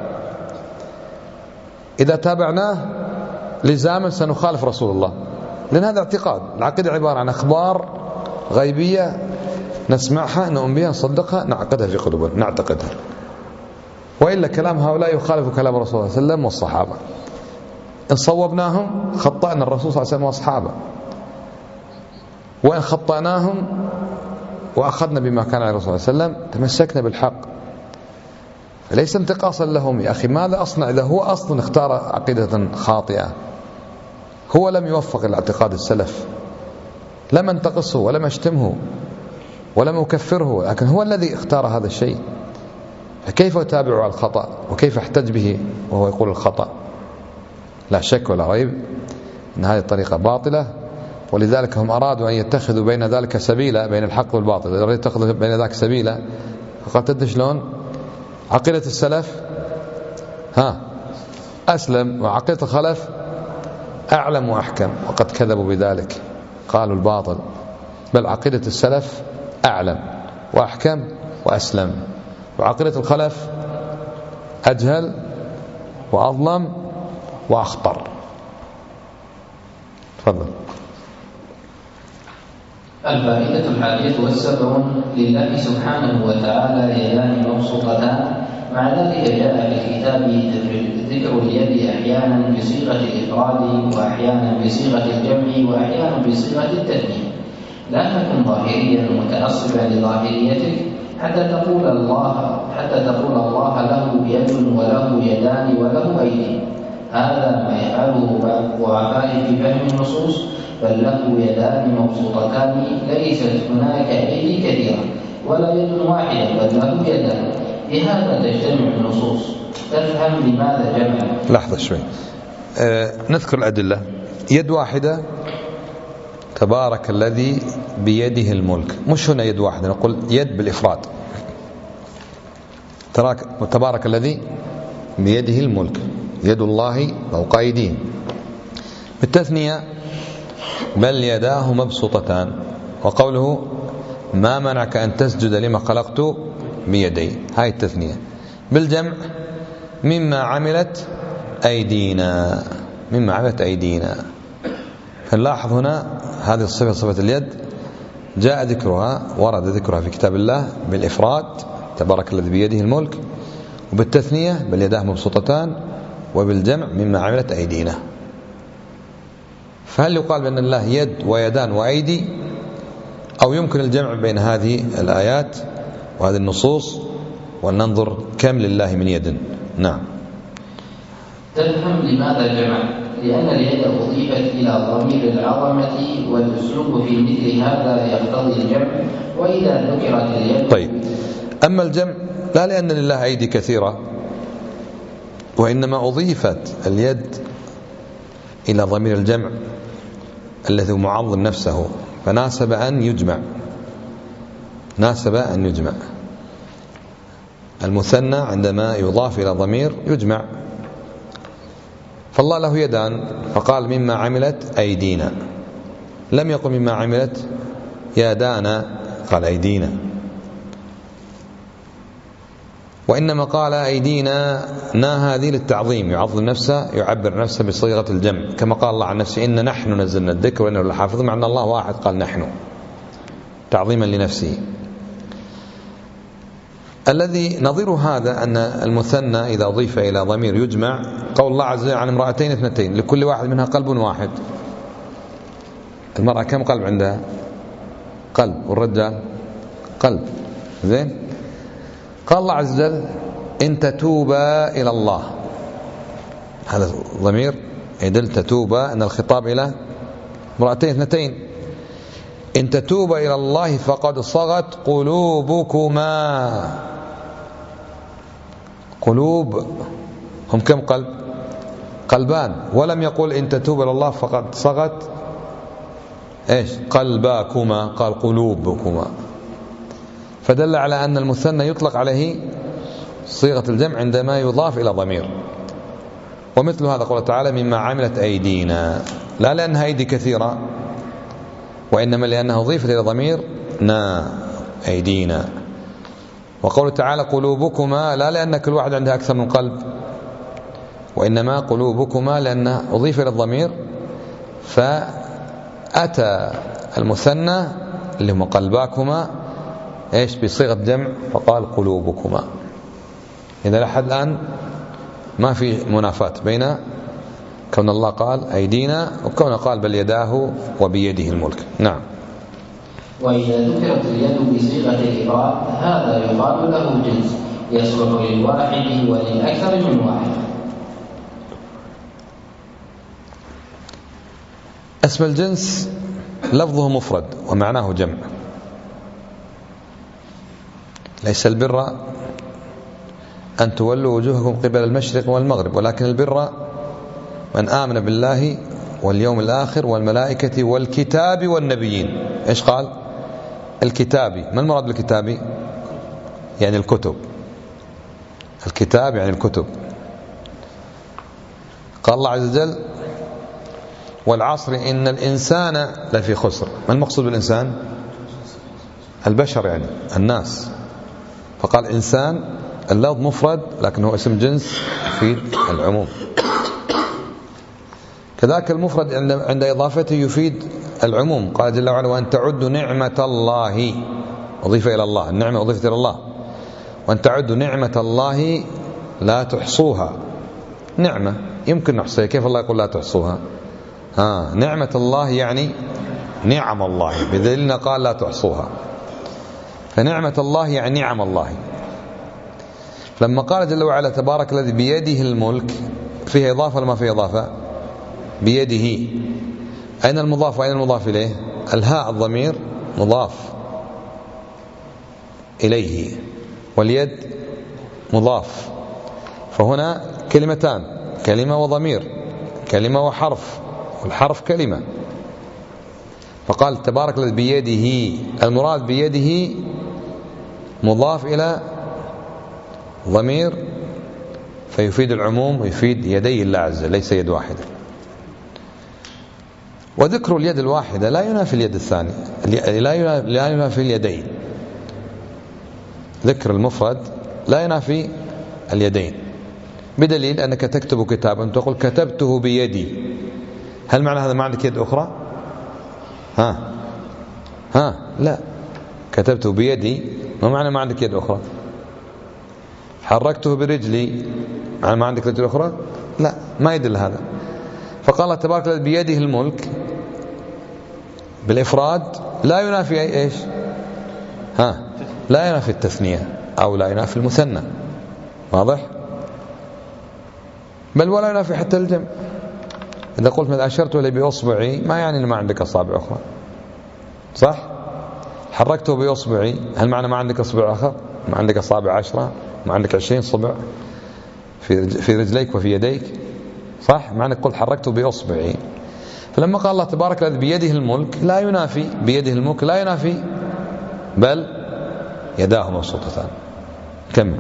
إذا تابعناه لزاما سنخالف رسول الله، لأن هذا اعتقاد. العقيدة عبارة عن أخبار غيبية نسمعها، نؤمن بها، نصدقها، نعقدها في قلوبنا، نعتقدها. وإلا كلام هؤلاء يخالف كلام الرسول صلى الله عليه وسلم والصحابة. إن صوبناهم خطأنا الرسول صلى الله عليه وسلم وأصحابه، وإن خطأناهم وأخذنا بما كان عليه الرسول صلى الله عليه وسلم تمسكنا بالحق. فليس انتقاصا لهم يا أخي، ماذا أصنع إذا هو أصلا اختار عقيدة خاطئة؟ هو لم يوفق الاعتقاد السلف، لم انتقصه ولم اشتمه ولم أكفره، لكن هو الذي اختار هذا الشيء. فكيف أتابع على الخطأ وكيف أحتج به وهو يقول الخطأ؟ لا شك ولا ريب أن هذه الطريقة باطلة، ولذلك هم أرادوا أن يتخذوا بين ذلك سبيلا، بين الحق والباطل، أرادوا يتخذوا بين ذلك سبيلا. فقال تدري شلون؟ عقيدة السلف أسلم، وعقيدة الخلف أعلم وأحكم، وقد كذبوا بذلك، قالوا الباطل، بل عقيدة السلف أعلم وأحكم وأسلم، وعقيدة الخلف أجهل وأظلم وأخطر. تفضل. الفائدة 71 لله سبحانه وتعالى يدان مبسوطتان، مع ذلك جاء في الكتاب ذكر اليد أحيانا بصيغة الإفراد، وأحيانا بصيغة الجمع، وأحيانا بصيغة التثنية. لا تكن ظاهريا متعصبا لظاهريتك حتى تقول الله له يد وله يدان وله أيدي. هذا ما يفعله بعض الضعفاء في فهم النصوص، بل له يدان مبسوطتان، ليست هناك أيدي كثيرة ولا يد واحدة، بل له يدان. بهذا تجتمع النصوص. تفهم لماذا جمع. لحظة شوي، نذكر الأدلة. يد واحدة، تبارك الذي بيده الملك، مش هنا يد واحدة، نقول يد بالإفراد. تبارك الذي بيده الملك، يد الله فوق أيديهم. بالتثنية بل يداه مبسوطتان. وقوله ما منعك أن تسجد لما خلقت بيدي، هاي التثنية. بالجمع مما عملت أيدينا، مما عملت أيدينا. فنلاحظ هنا هذه الصفة، صفة اليد، جاء ذكرها، ورد ذكرها في كتاب الله بالإفراد، تبارك الذي بيده الملك، وبالتثنية بل يداه مبسوطتان، وبالجمع مما عملت أيدينا. فهل يقال بأن الله يد ويدان وأيدي، أو يمكن الجمع بين هذه الآيات وهذه النصوص، وننظر كم لله من يد؟ نعم. تفهم لماذا جمع، لأن اليد أضيفت إلى ضمير العظمة، والأسلوب في مثل هذا يقتضي الجمع. وإذا ذكرت اليد طيب، أما الجمع لا، لأن لله أيدي كثيرة، وإنما أضيفت اليد إلى ضمير الجمع الذي معظم نفسه، فناسب أن يجمع، ناسب أن يجمع. المثنى عندما يضاف إلى ضمير يجمع. فالله له يدان، فقال مما عملت أيدينا، لم يقل مما عملت يدانا، قال أيدينا. وإنما قال أيدينا نا هذه للتعظيم، يعظم نفسه، يعبر نفسه بصيغة الجمع، كما قال الله عن نفسه إن نحن نزلنا الذكر وإنه لحافظ، مع أن الله واحد قال نحن تعظيما لنفسه. الذي نظير هذا أن المثنى إذا أضيف إلى ضمير يجمع، قول الله عز وجل عن امرأتين اثنتين لكل واحد منها قلب واحد. المرأة كم قلب عندها؟ قلب. والرجال قلب. زين. قال الله عز وجل إن تتوبا إلى الله، هذا ضمير يدل تتوبا أن الخطاب إلى امرأتين اثنتين. إن تتوبا إلى الله فقد صغت قلوبكما. قلوب هم كم قلب؟ قلبان. ولم يقل إن تتوبا إلى الله فقد صغت إيش؟ قلباكما، قال قلوبكما. فدل على أن المثنى يطلق عليه صيغة الجمع عندما يضاف إلى ضمير. ومثل هذا قول تعالى مما عملت أيدينا، لا لأنها أيدي كثيرة، وإنما لأنها أضيفت إلى ضمير نا أيدينا. وقول تعالى قلوبكما، لا لأن كل واحد عنده أكثر من قلب، وإنما قلوبكما لأنها أضيف إلى الضمير، فأتى المثنى اللي هم قلباكما إيش بصيغة جمع، فقال قلوبكما. إذا لحد الآن ما في منافاة بين كون الله قال أيدينا وكون قال بل يداه وبيده الملك. نعم. وإذا ذكرت اليد بصيغة الإفراد هذا يقال له جنس يصلح للواحد وللأكثر من واحد. اسم الجنس لفظه مفرد ومعناه جمع. ليس البر أن تولوا وجوهكم قبل المشرق والمغرب، ولكن البر من آمن بالله واليوم الآخر والملائكة والكتاب والنبيين. إيش قال؟ الكتابي. ما المراد بالكتابي؟ يعني الكتب. الكتاب يعني الكتب. قال الله عز وجل والعصر إن الإنسان لفي خسر. ما المقصود بالإنسان؟ البشر يعني الناس. فقال إنسان، اللفظ مفرد لكنه اسم جنس يفيد العموم. كذلك المفرد عند إضافته يفيد العموم. قال جل وعلا وأن تعدوا نعمة الله، أضيف إلى الله، النعمة أضيفت إلى الله. وأن تعدوا نعمة الله لا تحصوها. نعمة يمكن نحصيها، كيف الله يقول لا تحصوها؟ نعمة الله يعني نعم الله، بدليل قال لا تحصوها. فنعمة الله يعني نعم الله. لما قال جل وعلا تبارك الذي بيده الملك، فيها إضافة ولا ما فيها إضافة؟ بيده. أين المضاف وأين المضاف إليه؟ الهاء الضمير مضاف إليه، واليد مضاف. فهنا كلمتان، كلمة وضمير، كلمة وحرف، والحرف كلمة. فقال تبارك الذي بيده، المراد بيده مضاف إلى ضمير فيفيد العموم ويفيد يدي الله عز وجل، ليس يد واحدة. وذكر اليد الواحدة لا ينافي اليد الثانية، لا ينافي اليدين. ذكر المفرد لا ينافي اليدين، بدليل أنك تكتب كتابا تقول كتبته بيدي، هل معنى هذا ما عندك يد أخرى؟ لا، كتبته بيدي ما معنى ما عندك يد أخرى. حركته برجلي معنى ما عندك رجل أخرى؟ لا، ما يدل هذا. فقال تبارك الذي بيده الملك بالإفراد لا ينافي إيش؟ لا ينافي التثنية أو لا ينافي المثنى، واضح؟ بل ولا ينافي حتى الجمع. إذا قلت من أشرت إليه بأصبعي ما يعني أن ما عندك أصابع أخرى، صح؟ حركته بأصبعي هل معنى ما عندك أصبع آخر؟ ما عندك أصابع 10، ما عندك 20 صبع. في رجليك وفي يديك، صح؟ مع أنك قلت حركته بأصبعي. فلما قال الله تبارك الذي بيده الملك لا ينافي، بيده الملك لا ينافي، بل يداه مبسوطتان. كمل.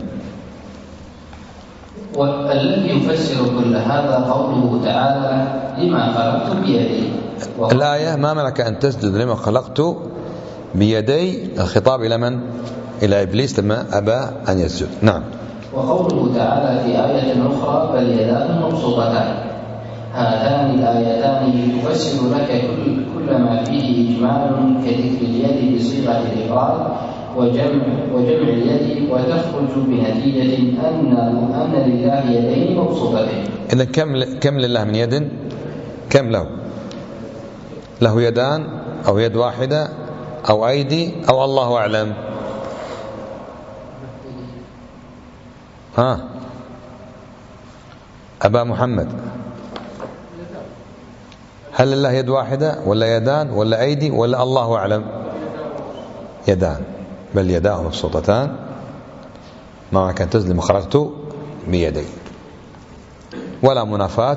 والذي يفسر كل هذا قوله تعالى لما خلقت بيدي. الآية ما منعك أن تسجد لما خلقت بيدي، الخطاب إلى من؟ إلى إبليس لما أبى أن يسجد. نعم. وقوله تعالى في آية أخرى بل يداه مبسوطتان. هاتان الآيتان تفسر لك كل ما فيه إجمال كذكر اليد بصيغة الإفراد وجمع اليد، وتخرج بنتيجة أن لله يدين مبسوطتين. إذا كم لله من يد؟ كم له؟ له يدان أو يد واحدة أو أيدي أو الله أعلم؟ ها أبا محمد، هل لله يد واحدة ولا يدان ولا أيدي ولا الله أعلم؟ يدان، بل يداه مبسوطتان. ما كان تزلم خرجت بيدي، ولا منافاة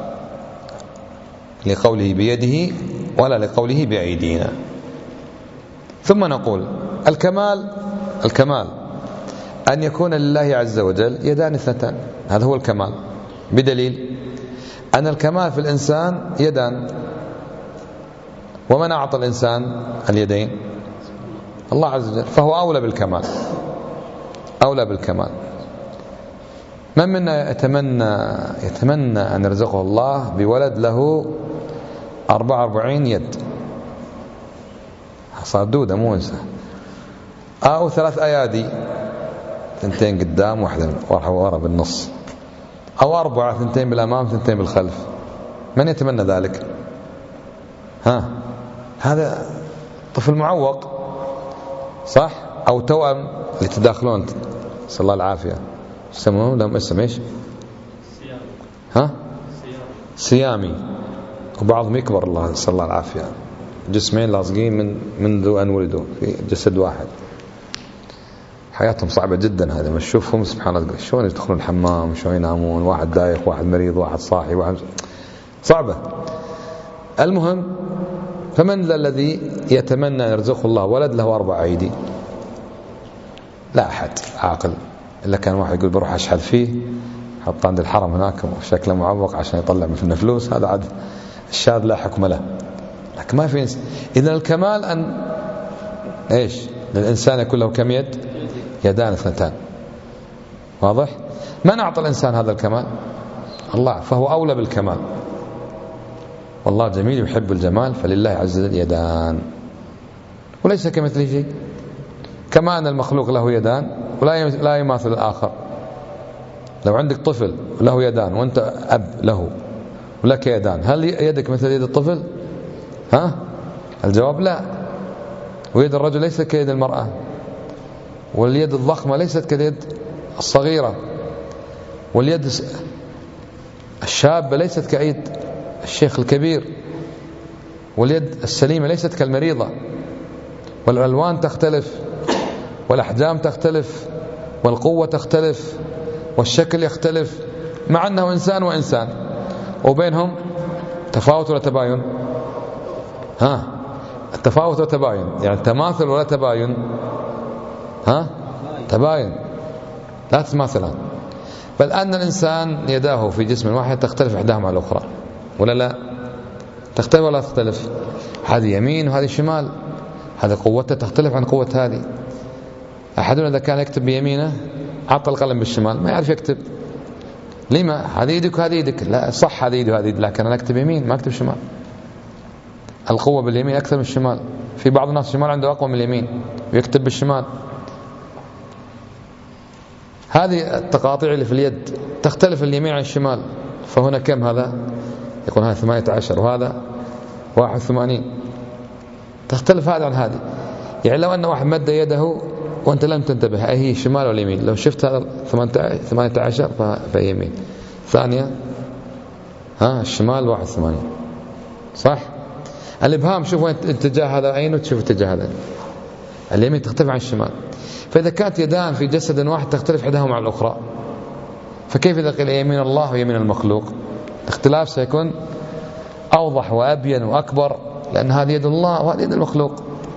لقوله بيده ولا لقوله بأيدينا. ثم نقول الكمال أن يكون لله عز وجل يدان اثنتان، هذا هو الكمال، بدليل أن الكمال في الإنسان يدان. ومن أعطى الإنسان اليدين؟ الله عز وجل، فهو أولى بالكمال. من منا يتمنى أن يرزقه الله بولد له 44 يد، صادودة مو إنسان، أو 3 أيادي، 2 قدام واحدة ورا بالنص، أو 4، 2 بالأمام 2 بالخلف. من يتمنى ذلك؟ هذا طفل معوق، صح؟ أو توأم اللي تداخلون، نسأل الله العافية، يسمونه لهم اسم ايش؟ سيامي. وبعضهم يكبر، الله نسأل الله العافية، جسمين لاصقين منذ أن ولدوا في جسد واحد. حياتهم صعبة جدا. هذا ما تشوفهم سبحان الله شلون يدخلون الحمام، شلون ينامون، واحد دايخ، واحد مريض، واحد صاحي، واحد صعبة. المهم، فمن الذي يتمنى أن يرزقه الله ولد له 4 أيدي؟ لا أحد عاقل، إلا كان واحد يقول بروح أشحذ فيه، حط عند الحرم هناك وشكله معوق عشان يطلع منه فلوس، هذا عاد الشاذ لا حكم له. لكن ما في إذن الكمال أن إيش؟ للإنسان يكون له كم يد؟ يدان اثنتان. واضح؟ من أعطى الإنسان هذا الكمال؟ الله، فهو أولى بالكمال. والله جميل يحب الجمال، فلله عز وجل يدان وليس كمثله شيء. كما أن المخلوق له يدان ولا يماثل الآخر. لو عندك طفل له يدان وأنت أب له ولك يدان، هل يدك مثل يد الطفل؟ الجواب لا. ويد الرجل ليست كيد المرأة، واليد الضخمة ليست كيد الصغيرة، واليد الشابة ليست كيد الشيخ الكبير، واليد السليمة ليست كالمريضة، والألوان تختلف، والأحجام تختلف، والقوة تختلف، والشكل يختلف، مع أنه إنسان وإنسان، وبينهم تفاوت ولا تباين؟ التفاوت وتباين، يعني تماثل ولا تباين؟ تباين، لا تتماثلان. بل أن الإنسان يداه في جسم واحد تختلف إحداهما على الأخرى، ولا لا؟ تختلف ولا تختلف؟ هذه يمين وهذه شمال، هذه قوته تختلف عن قوة هذه. أحدنا إذا كان يكتب بيمينه عطى القلم بالشمال ما يعرف يكتب. لما؟ هذه يدك وهذه يدك، لا صح، هذه يدي وهذه يدي، لكن أنا أكتب يمين ما أكتب شمال. القوة باليمين أكثر من الشمال. في بعض الناس الشمال عنده أقوى من اليمين ويكتب بالشمال. هذه التقاطيع اللي في اليد تختلف اليمين عن الشمال، فهنا كم هذا؟ يكون هذا 18 وهذا 81، تختلف هذا عن هذه. يعني لو أن واحد مد يده وأنت لم تنتبه هي شمال ولا يمين، لو شفت هذا 18 فهي يمين، ثانية الشمال 81، صح؟ الإبهام شوف وين اتجاه هذا عين وتشوف اتجاه هذا، اليمين تختلف عن الشمال. فإذا كانت يدان في جسد واحد تختلف إحداهما عن الأخرى، فكيف إذا قيل يمين الله ويمين المخلوق؟ الاختلاف سيكون أوضح وأبين وأكبر، لأن هذه يد الله وهذه يد المخلوق.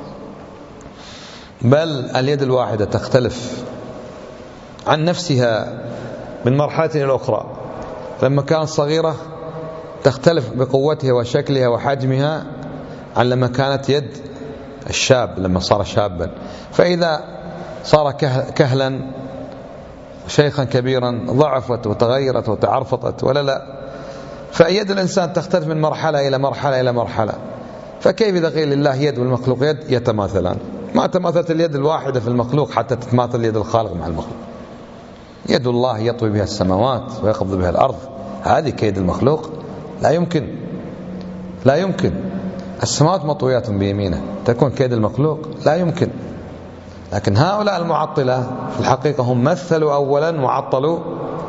بل اليد الواحدة تختلف عن نفسها من مرحلة إلى الأخرى. لما كانت صغيرة تختلف بقوتها وشكلها وحجمها عن لما كانت يد الشاب لما صار شابا. فإذا صار كهلا شيخا كبيرا ضعفت وتغيرت وتعرفطت ولا لا. فيد الإنسان تختلف من مرحلة إلى مرحلة إلى مرحلة. فكيف إذا قيل لله يد والمخلوق يد؟ يتماثلان. ما تماثلت اليد الواحدة في المخلوق حتى تتماثل يد الخالق مع المخلوق. يد الله يطوي بها السماوات ويقبض بها الأرض، هذه كيد المخلوق؟ لا يمكن، لا يمكن. السماوات مطويات بيمينه، تكون كيد المخلوق؟ لا يمكن. لكن هؤلاء المعطلة في الحقيقة هم مثلوا أولا وعطلوا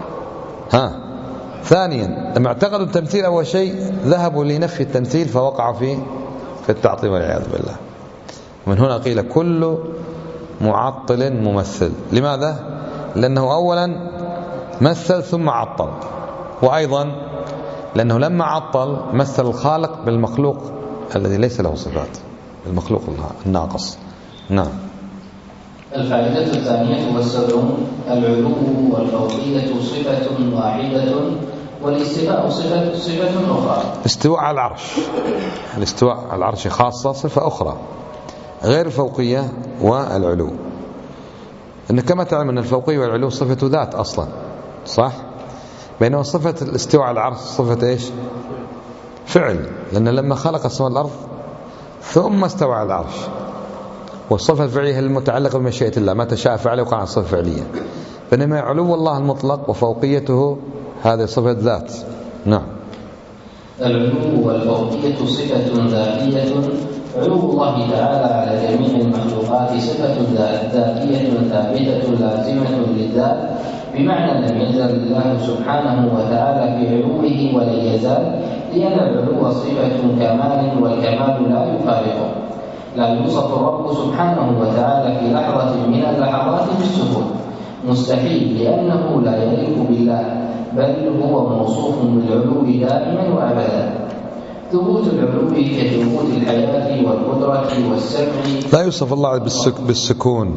ثانيا. لما اعتقدوا التمثيل أول شيء ذهبوا لنفي التمثيل فوقعوا في التعطيل والعياذ بالله. ومن هنا قيل كل معطل ممثل. لماذا؟ لأنه أولا مثل ثم عطل، وأيضا لأنه لما عطل مثل الخالق بالمخلوق الذي ليس له صفات، المخلوق الناقص. نعم. الفائدة الثانية والسبعون: العلو والفوقية صفة واحدة والاستواء صفة أخرى. الاستواء على العرش، الاستواء على العرش خاصة صفة أخرى غير الفوقية والعلو. إن كما تعلم أن الفوقية والعلو صفة ذات أصلا، صح؟ بينما صفة الاستواء على العرش صفة إيش؟ فعل، لأن لما خلق السماء والأرض ثم استوى على العرش. والصفة الفعلية هي المتعلقة بمشيئة الله، ما تشاء فعله وقع صفة فعلية. بينما علو الله المطلق وفوقيته هذه صفة ذات. نعم. العلو والفوقية صفة ذاتية. علو الله تعالى على جميع المخلوقات صفة ذاتية ثابتة لازمة للذات، بمعنى لم يزل الله سبحانه وتعالى في علوه ولن يزال، لأن العلو صفة كمال والكمال لا يفارقه. لا يوصف الرب سبحانه وتعالى في لحظة من اللحظات بالسهول، مستحيل، لأنه لا يليق بالله، بل هو موصوف بالعلو دائما وأبدا. ثبوت العلو كثبوت الحياة والقدرة والسمع. لا يوصف الله بالسكون.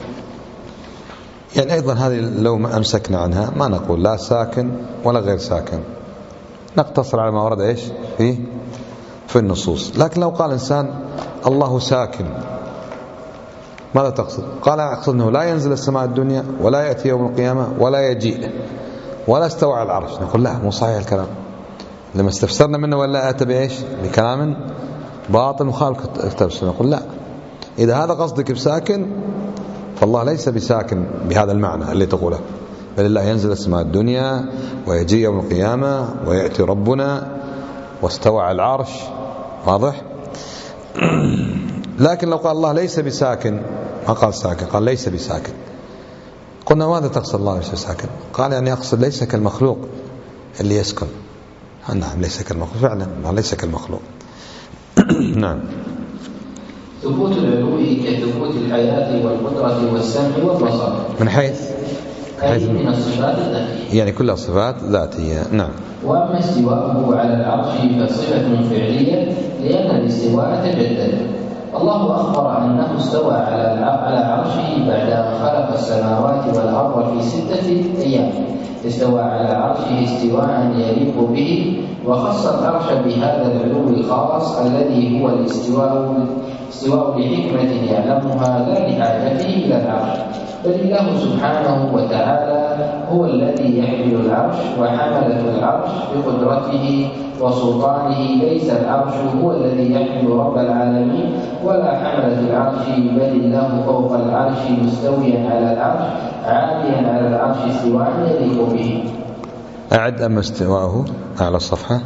يعني أيضا هذه لو ما أمسكنا عنها ما نقول لا ساكن ولا غير ساكن، نقتصر على ما ورد إيش في النصوص. لكن لو قال إنسان الله ساكن، ماذا تقصد؟ قال أقصد أنه لا ينزل السماء الدنيا ولا يأتي يوم القيامة ولا يجيء ولا استوى على العرش. نقول لا، مو صحيح الكلام. لما استفسرنا منه ولا أتى بإيش؟ بكلام باطل مخالف كتاب السنة. نقول لا، إذا هذا قصدك بساكن فالله ليس بساكن بهذا المعنى اللي تقوله، بل الله ينزل السماء الدنيا ويجيء يوم القيامة ويأتي ربنا واستوى على العرش. واضح؟ لكن لو قال الله ليس بساكن، ما قال ساكن، قال ليس بساكن، قلنا ماذا تقصد الله ليس بساكن؟ قال يعني أقصد ليس كالمخلوق اللي يسكن. نعم، ليس كالمخلوق فعلا، ليس كالمخلوق. نعم. ثبوت العلو كثبوت الحياة والقدرة والسمع والبصر من حيث من الصفات الذاتية، يعني كلها صفات ذاتية. نعم. وأما استواءه على العرش فصفة فعلية، لأن الاستواء تجدد. الله أخبر أنه استوى على عرشه بعد أن خلق السماوات والأرض في 6 أيام. استوى على عرشه استواء يليق به، وخص العرش بهذا العلو الخاص الذي هو الاستواء لحكمة يعلمها لا لحاجته إلى العرش، بل الله سبحانه وتعالى هو الذي يحمل العرش وحملة العرش بقدرته وسلطانه. ليس العرش هو الذي يحمل رب العالمين ولا حملة العرش، بل الله فوق العرش مستويا على العرش عاليا على العرش استواء يليق به. أعد. أما استواءه على الصفحة.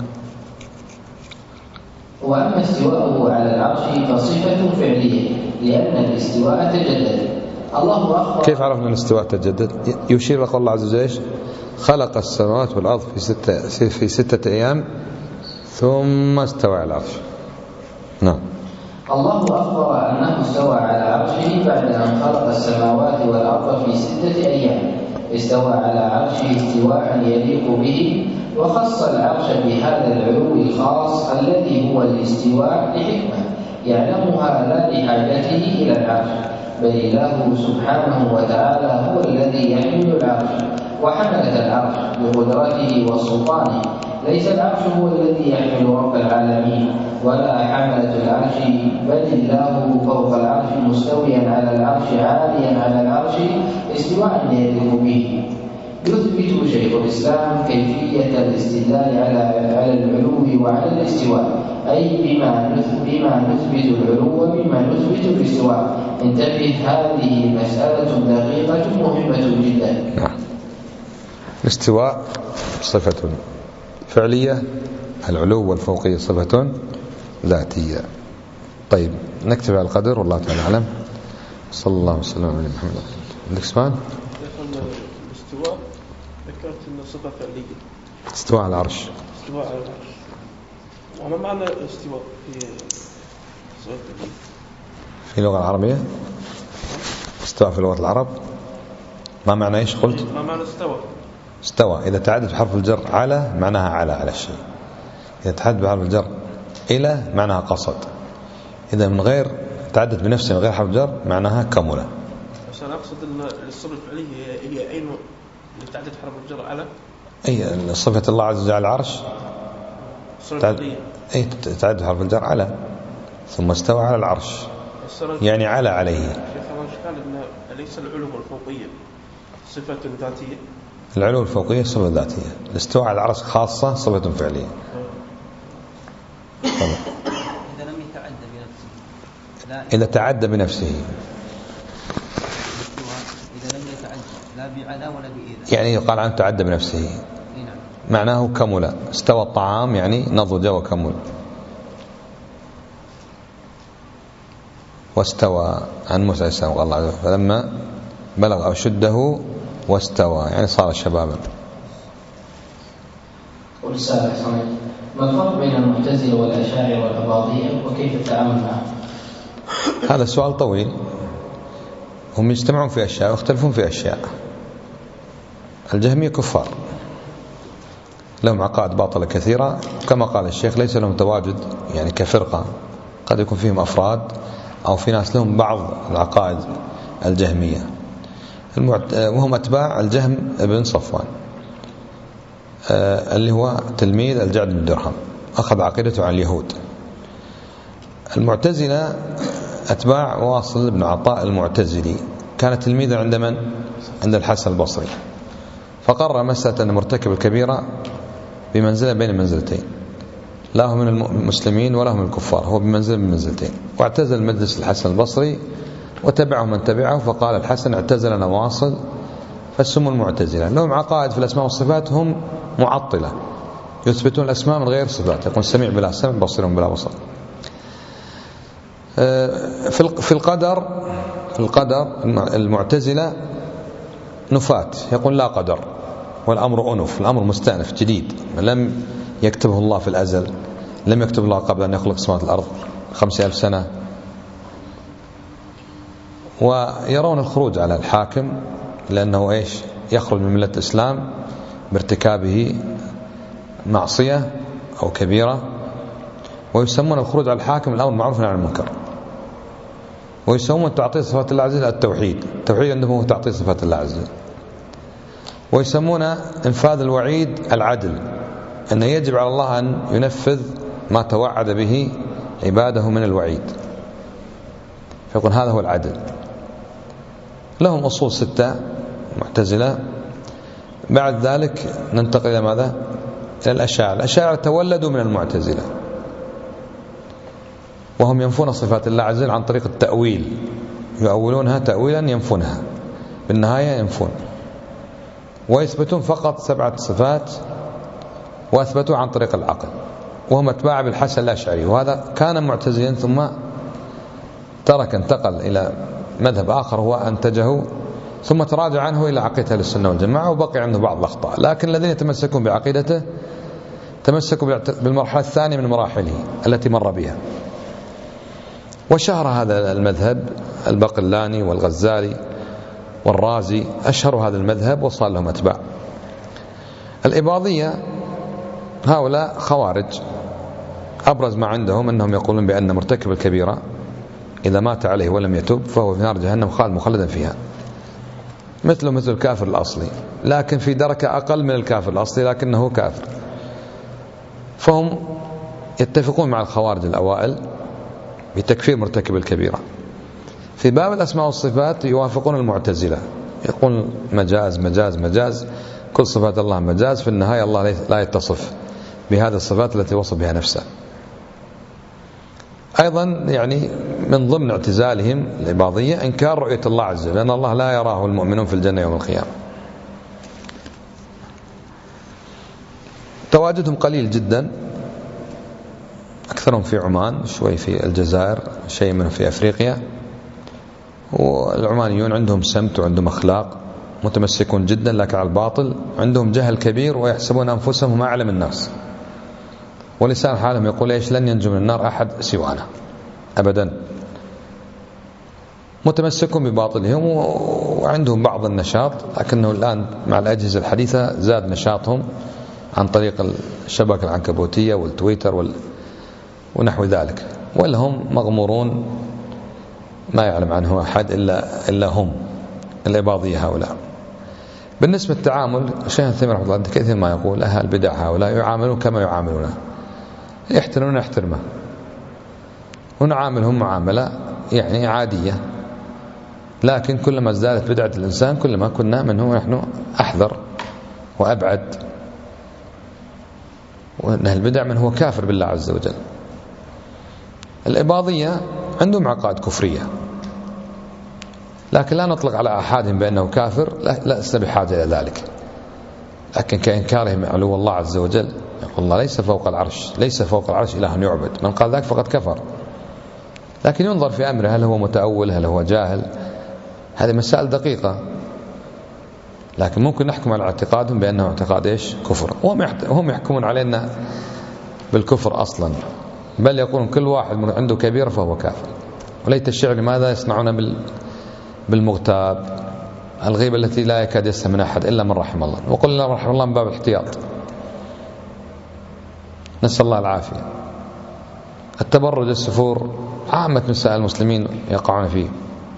وأما استواءه على العرش فصفة فعلية، لأن الاستواء تجدد. الله أخبر. كيف عرفنا أن الاستواء تجدد؟ يشير لقول الله عز وجل خلق السماوات والأرض في 6 أيام ثم استوى على العرش. نعم. الله أخبر أنه استوى على عرشه بعد أن خلق السماوات والأرض في 6 أيام، استوى على عرشه استواء يليق به، وخص العرش بهذا العلو الخاص الذي هو الاستواء لحكمة يعلمها لا لحاجته إلى العرش، بل الله سبحانه وتعالى هو الذي يحمل العرش وحملة العرش بقدرته وسلطانه. ليس العرش هو الذي يحمل رب العالمين ولا حملة العرش، بل الله فوق العرش مستويا على العرش عاليا على العرش استواء يليق به. يثبت شيخ الإسلام كيفية الاستدلال على العلو وعلى الاستواء، أي بما نثبت العلو وبما نثبت الاستواء. انتبه، هذه مسألة دقيقة مهمة جدا. الاستواء صفة فعلية، العلو والفوقية صفة ذاتية. طيب نكتب على القدر، والله تعالى أعلم. صلى الله وسلم على محمد. عندك سؤال؟ الاستواء ذكرت أنه صفة فعلية. استواء على العرش. استواء على العرش. وما معنى الاستواء في اللغة العربية؟ استواء في لغة العرب ما معنى إيش قلت؟ ما معنى استوى إذا تعدد بحرف الجر على معناها على الشيء، إذا تعدد بحرف الجر إلى معناها قصد، إذا من غير تعدد بنفسه من غير حرف الجر معناها كمل. بس أنا أقصد أن الصفة الفعلية هي أين اللي تعدد حرف الجر على؟ أي صفة الله عز وجل العرش تعدد حرف الجر على، ثم استوى على العرش يعني عليه. شيخ قال أن ليس العلو والفوقية صفة ذاتية. العلو والفوقية صفة ذاتية، الاستواء على العرش خاصة صفة فعلية. إذا لم يتعدى بنفسه، إذا تعدى بنفسه، إذا لم يتعدى لا بعلى ولا بإذا، يعني يقال عنه تعدى بنفسه معناه كمل. استوى الطعام يعني نضج وكمل. واستوى عن موسى عليه السلام قال الله عز وجل فلما بلغ أشده واستوى يعني صار شبابا. والسابع ما الفرق بين المعتزلة والأشاعرة والأباضية وكيف التعامل معهم؟ هذا سؤال طويل. هم يجتمعون في أشياء ويختلفون في أشياء. الجهمية كفار لهم عقائد باطلة كثيرة، كما قال الشيخ ليس لهم تواجد يعني كفرقة، قد يكون فيهم أفراد أو في ناس لهم بعض العقائد الجهمية، وهم أتباع الجهم بن صفوان اللي هو تلميذ الجعد بن درهم، أخذ عقيدته عن اليهود. المعتزلة أتباع واصل بن عطاء المعتزلي، كان تلميذا عند من؟ عند الحسن البصري، فقرر مسألة أن مرتكب الكبيرة بمنزلة بين منزلتين، لا هو من المسلمين ولا هو من الكفار، هو بمنزلة من منزلتين، واعتزل مجلس الحسن البصري وتبعه من تبعه، فقال الحسن اعتزلنا واصل فسموا المعتزلة. لهم عقائد في الأسماء والصفات، هم معطلة يثبتون الأسماء من غير صفات، يقول سميع بلا سمع بصير بلا بصر. في القدر المعتزلة نفاة، يقول لا قدر والأمر أنف، الأمر مستأنف جديد لم يكتبه الله في الأزل، لم يكتب الله قبل أن يخلق سماوات الأرض 5000 سنة. ويرون الخروج على الحاكم لأنه إيش يخرج من ملة الإسلام بارتكابه معصية أو كبيرة، ويسمون الخروج على الحاكم الأمر معروف عن المنكر، ويسمون تعطيل صفات الله عز وجل التوحيد عندهم هو تعطيل صفات الله عز وجل، ويسمون انفاذ الوعيد العدل، أن يجب على الله أن ينفذ ما توعد به عباده من الوعيد، فيقول هذا هو العدل. لهم أصول 6 معتزلة. بعد ذلك ننتقل إلى ماذا؟ إلى الأشاعرة. الأشاعرة تولدوا من المعتزلة، وهم ينفون صفات الله عز وجل عن طريق التأويل، يؤولونها تأويلا ينفونها، بالنهاية ينفون، ويثبتون فقط 7 صفات، وأثبتوا عن طريق العقل، وهم اتباع بالحسن الأشعري، وهذا كان معتزلا ثم انتقل إلى مذهب آخر هو أنتجه، ثم تراجع عنه إلى عقيدة السنة والجماعة، وبقي عنده بعض الأخطاء، لكن الذين يتمسكون بعقيدته تمسكوا بالمرحلة الثانية من مراحله التي مر بها. وشهر هذا المذهب الباقلاني والغزالي والرازي أشهر هذا المذهب وصار لهم أتباع. الإباضية هؤلاء خوارج، أبرز ما عندهم أنهم يقولون بأن مرتكب الكبيرة إذا مات عليه ولم يتب فهو في نار جهنم خالد مخلدا فيها، مثل الكافر الأصلي، لكن في دركة أقل من الكافر الأصلي لكنه كافر. فهم يتفقون مع الخوارج الأوائل بتكفير مرتكب الكبيرة. في باب الأسماء والصفات يوافقون المعتزلة، يقول مجاز مجاز مجاز، كل صفات الله مجاز، في النهاية الله لا يتصف بهذه الصفات التي وصف بها نفسه. أيضا يعني من ضمن اعتزالهم الإباضية إنكار رؤية الله عز وجل، لأن الله لا يراه المؤمنون في الجنة يوم القيامة. تواجدهم قليل جدا، أكثرهم في عمان، شوي في الجزائر، شيء منهم في أفريقيا. والعمانيون عندهم سمت وعندهم أخلاق، متمسكون جدا لكن على الباطل، عندهم جهل كبير ويحسبون أنفسهم هم أعلم الناس، ولسان حالهم يقول إيش لن ينجو من النار أحد سوانا أبدا. متمسكون بباطلهم وعندهم بعض النشاط، لكنه الآن مع الأجهزة الحديثة زاد نشاطهم عن طريق الشبكة العنكبوتية والتويتر ونحو ذلك، ولا هم مغمورون ما يعلم عنه أحد إلا هم الإباضية هؤلاء. بالنسبة للتعامل، الشيخ الثيمين رحمه الله كثير ما يقول أهل البدع هؤلاء يعاملون كما يعاملونه، يحترمون نحترمه ونعاملهم معاملة يعني عادية، لكن كلما ازدادت بدعة الإنسان كلما كنا منه نحن أحذر وأبعد. وأن البدع من هو كافر بالله عز وجل. الإباضية عندهم عقائد كفرية، لكن لا نطلق على أحدهم بأنه كافر، لا لسنا بحاجة إلى ذلك، لكن كإنكارهم علو الله عز وجل، يقول الله ليس فوق العرش، ليس فوق العرش إله يعبد، من قال ذلك فقد كفر. لكن ينظر في أمره، هل هو متأول، هل هو جاهل، هذه مسائل دقيقة، لكن ممكن نحكم على اعتقادهم بأنه اعتقاد إيش؟ كفر. وهم يحكمون علينا بالكفر أصلا، بل يقولون كل واحد من عنده كبيرة فهو كافر. وليت الشعر لماذا يصنعون بالمغتاب، الغيبة التي لا يكاد يسمع من أحد إلا من رحم الله، وقل الله رحم الله من باب الاحتياط، نسأل الله العافية. التبرج، السفور، عامة نساء المسلمين يقعون فيه،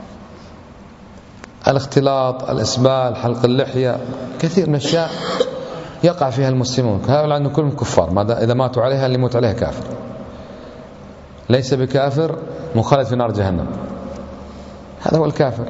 الاختلاط، الإسبال، حلق اللحية، كثير من الأشياء يقع فيها المسلمون، هؤلاء أنه كلهم كفار، إذا ماتوا عليها اللي يموت عليها كافر، ليس بكافر مخلد في نار جهنم، هذا هو الكافر.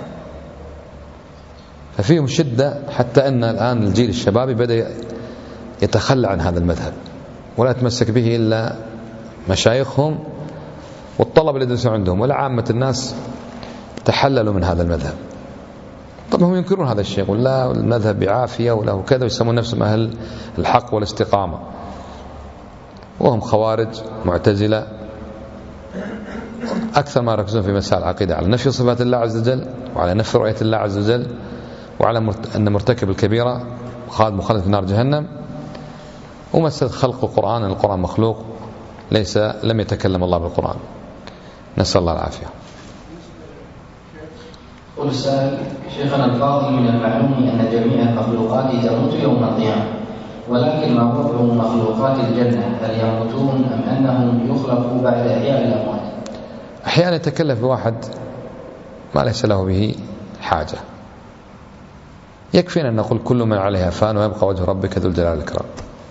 ففيهم شدة، حتى أن الآن الجيل الشبابي بدأ يتخلى عن هذا المذهب ولا يتمسك به إلا مشايخهم والطلبة اللي يدرسون عندهم، ولا عامة الناس تحللوا من هذا المذهب. طبعا هم ينكرون هذا الشيء، يقول لا المذهب بعافية وله كذا، ويسمون نفسهم أهل الحق والاستقامة، وهم خوارج معتزلة، أكثر ما يركزون في مسائل العقيدة على نفي صفات الله عز وجل، وعلى نفي رؤية الله عز وجل، وعلى أن مرتكب الكبيرة مخلد في نار جهنم، ومسألة خلق القرآن، أن القرآن مخلوق، لم يتكلم الله بالقرآن، نسأل الله العافية. قل السائل: شيخنا الفاضل، من المعلوم أن جميع المخلوقات تموت يوم القيامة، ولكن ما وضع مخلوقات الجنة، هل يموتون أم أنهم يخلقوا بعد إحياء الأموات؟ أحيانا يتكلف بواحد ما ليس له به حاجة، يكفينا أن نقول كل من عليها فان ويبقى وجه ربك ذو الجلال والإكرام.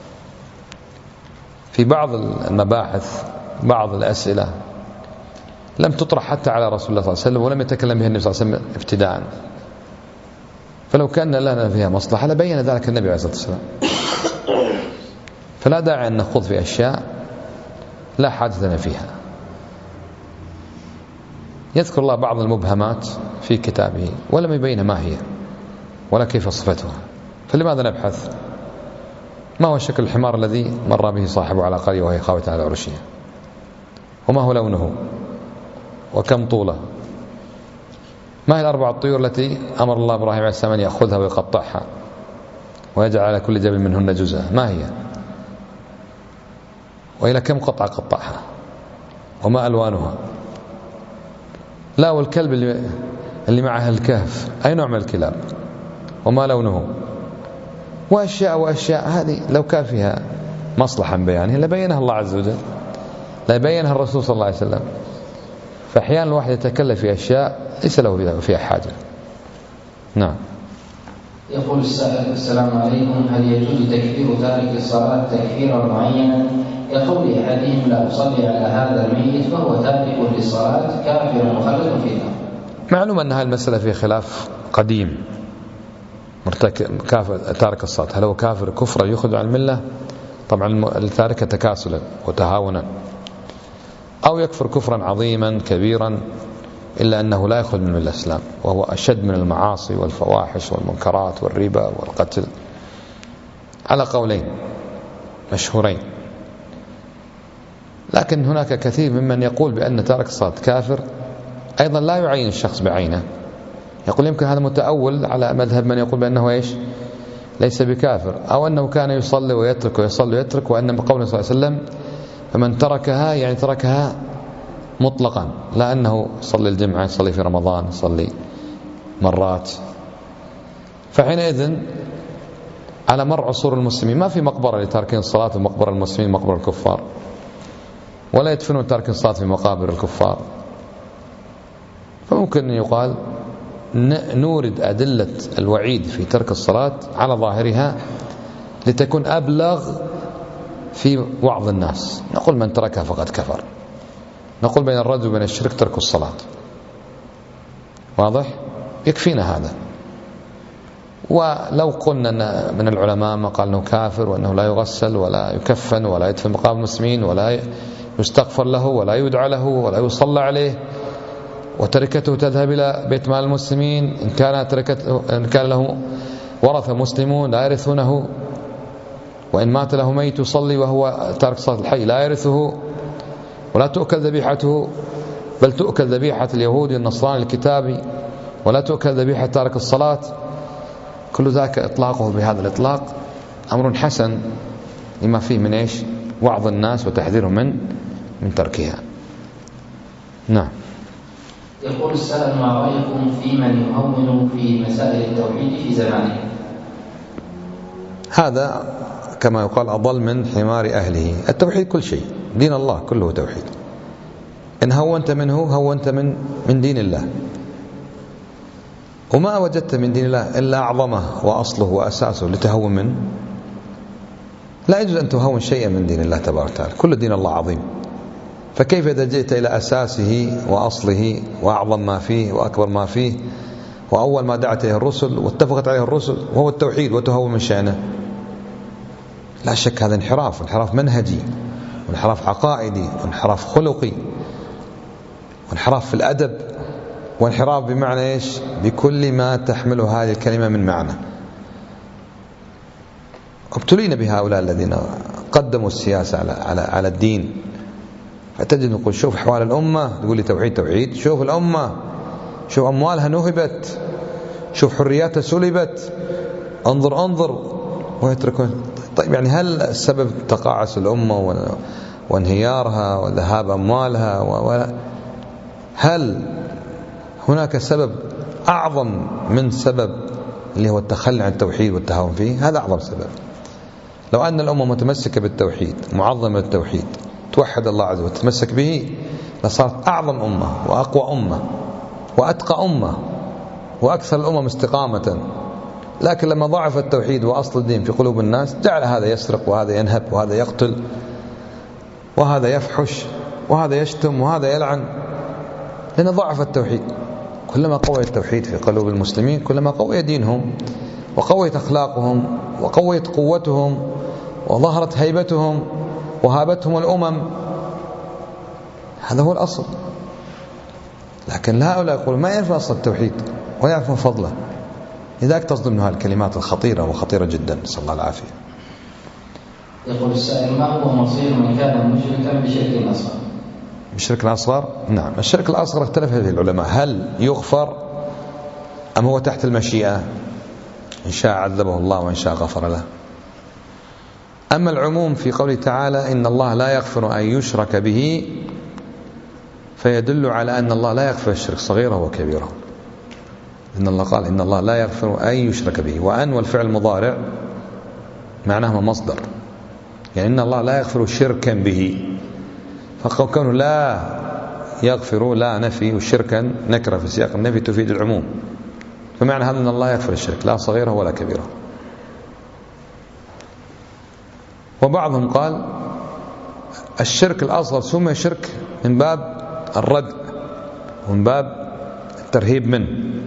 في بعض المباحث، بعض الأسئلة لم تطرح حتى على رسول الله صلى الله عليه وسلم، ولم يتكلم بها النبي صلى الله عليه وسلم ابتداء، فلو كان لنا فيها مصلحة لبين ذلك النبي عليه الصلاة والسلام. فلا داعي أن نخوض في أشياء لا حاجة لنا فيها. يذكر الله بعض المبهمات في كتابه ولم يبين ما هي ولا كيف صفتها، فلماذا نبحث؟ ما هو شكل الحمار الذي مر به صاحبه على قرية وهي خاوية على عروشها؟ وما هو لونه؟ وكم طوله؟ ما هي الأربع الطيور التي أمر الله إبراهيم عليه السلام أن يأخذها ويقطعها ويجعل على كل جبل منهن جزءا؟ ما هي؟ وإلى كم قطعة قطعها؟ وما ألوانها؟ لا، والكلب اللي اللي معها الكهف أي نوع من الكلاب وما لونه، وأشياء هذه لو كان فيها مصلحة بيانها لبينها الله عز وجل، لا يبينها الرسول صلى الله عليه وسلم. فأحيانا الواحد يتكلم في أشياء ليس له فيها حاجة. نعم. يقول السائل: السلام عليكم، هل يجوز تكفير تارك الصلاة تكفيرا معينا كقول أحدهم لا أصلي على هذا الميت فهو تارك للصلاة كافر مخلد في النار؟ معلوم أن هذه المسألة في خلاف قديم. كافر تارك الصلاة هل هو كافر كفرا يخرج عن الملة؟ طبعا التارك تكاسلا وتهاونا، أو يكفر كفرا عظيما كبيرا إلا أنه لا يخرج من الإسلام، وهو أشد من المعاصي والفواحش والمنكرات والربا والقتل، على قولين مشهورين. لكن هناك كثير ممن يقول بأن تارك الصلاة كافر أيضا لا يعين الشخص بعينه، يقول يمكن هذا متأول على مذهب من يقول بأنه إيش ليس بكافر، أو أنه كان يصلي ويترك ويصلي ويترك، وأن بقوله صلى الله عليه وسلم فمن تركها يعني تركها مطلقا، لا أنه يصلي الجمعة يصلي في رمضان يصلي مرات. فحينئذ على مر عصور المسلمين ما في مقبرة لتاركين الصلاة ومقبرة المسلمين مقبرة الكفار، ولا يدفنون تاركين الصلاة في مقابر الكفار. فممكن أن يقال نورد أدلة الوعيد في ترك الصلاة على ظاهرها لتكون أبلغ في وعظ الناس. نقول من تركها فقد كفر، نقول بين الرجل وبين الشرك ترك الصلاة، واضح؟ يكفينا هذا. ولو قلنا أن من العلماء ما قال أنه كافر وأنه لا يغسل ولا يكفن ولا يدفن مقابر المسلمين ولا يستغفر له ولا يدعى له ولا يصلى عليه، وتركته تذهب إلى بيت مال المسلمين، إن كان له ورثة مسلمون لا يرثونه، وإن مات له ميت يصلي وهو تارك صلاة الحي لا يرثه، ولا تؤكل ذبيحته، بل تؤكل ذبيحة اليهود النصراني الكتابي، ولا تؤكل ذبيحة تارك الصلاة. كل ذاك إطلاقه بهذا الإطلاق أمر حسن لما فيه من إيش وعظ الناس وتحذيرهم من تركها. نعم. يقول السائل: ما رأيكم في من يهون في مسائل التوحيد في زمانه؟ هذا كما يقال أضل من حمار أهله. التوحيد كل شيء، دين الله كله توحيد. إن هونت منه هونت من دين الله، وما وجدت من دين الله إلا أعظمه وأصله وأساسه لتهون منه. لا يجوز أن تهون شيئا من دين الله تبارك وتعالى، كل دين الله عظيم. فكيف إذا جئت إلى أساسه وأصله وأعظم ما فيه وأكبر ما فيه وأول ما دعت إليه الرسل واتفقت عليه الرسل وهو التوحيد وتهون من شأنه؟ لا شك هذا انحراف منهجي، وانحراف عقائدي، وانحراف خلقي، وانحراف في الأدب، وانحراف بمعنى إيش بكل ما تحمله هذه الكلمة من معنى. ابتلينا بهؤلاء الذين قدموا السياسة على الدين. فتجد نقول شوف أحوال الأمة، تقول لي توحيد. شوف الأمة، شوف أموالها نهبت، شوف حرياتها سلبت، انظر ويتركون. طيب يعني هل السبب تقاعس الأمة وانهيارها وذهاب أموالها هل هناك سبب أعظم من سبب اللي هو التخلي عن التوحيد والتهاون فيه؟ هذا أعظم سبب. لو أن الأمة متمسكة بالتوحيد معظمة التوحيد توحد الله عز وجل وتتمسك به لصارت أعظم أمة وأقوى أمة وأتقى أمة وأكثر الأمم استقامة. لكن لما ضعف التوحيد وأصل الدين في قلوب الناس جعل هذا يسرق وهذا ينهب وهذا يقتل وهذا يفحش وهذا يشتم وهذا يلعن، لأن ضعف التوحيد. كلما قوي التوحيد في قلوب المسلمين كلما قوي دينهم وقويت أخلاقهم وقويت قوتهم وظهرت هيبتهم وهابتهم الأمم. هذا هو الأصل. لكن هؤلاء يقولون ما يعرفون أصل التوحيد ولا يعرفون فضله، لذلك تصدم هذه الكلمات الخطيرة وخطيرة جدا، نسأل الله العافية. يقول السائل: ما هو مصير من كان مشركا بشرك أصغر؟ الشرك الأصغر؟ نعم، الشرك الأصغر اختلف فيه العلماء، هل يغفر أم هو تحت المشيئة، إن شاء عذبه الله وإن شاء غفر له. أما العموم في قوله تعالى إن الله لا يغفر أن يشرك به فيدل على أن الله لا يغفر الشرك صغيره وكبيره. إن الله قال إن الله لا يغفر أن يشرك به، وأن والفعل المضارع معناهما مصدر، يعني إن الله لا يغفر شركا به، فكونه لا يغفر لا نفي، والشركا نكرة في سياق النفي تفيد العموم، فمعنى هذا أن الله يغفر الشرك لا صغيره ولا كبيره. وبعضهم قال الشرك الأصغر سمي شرك من باب الردع ومن باب الترهيب منه،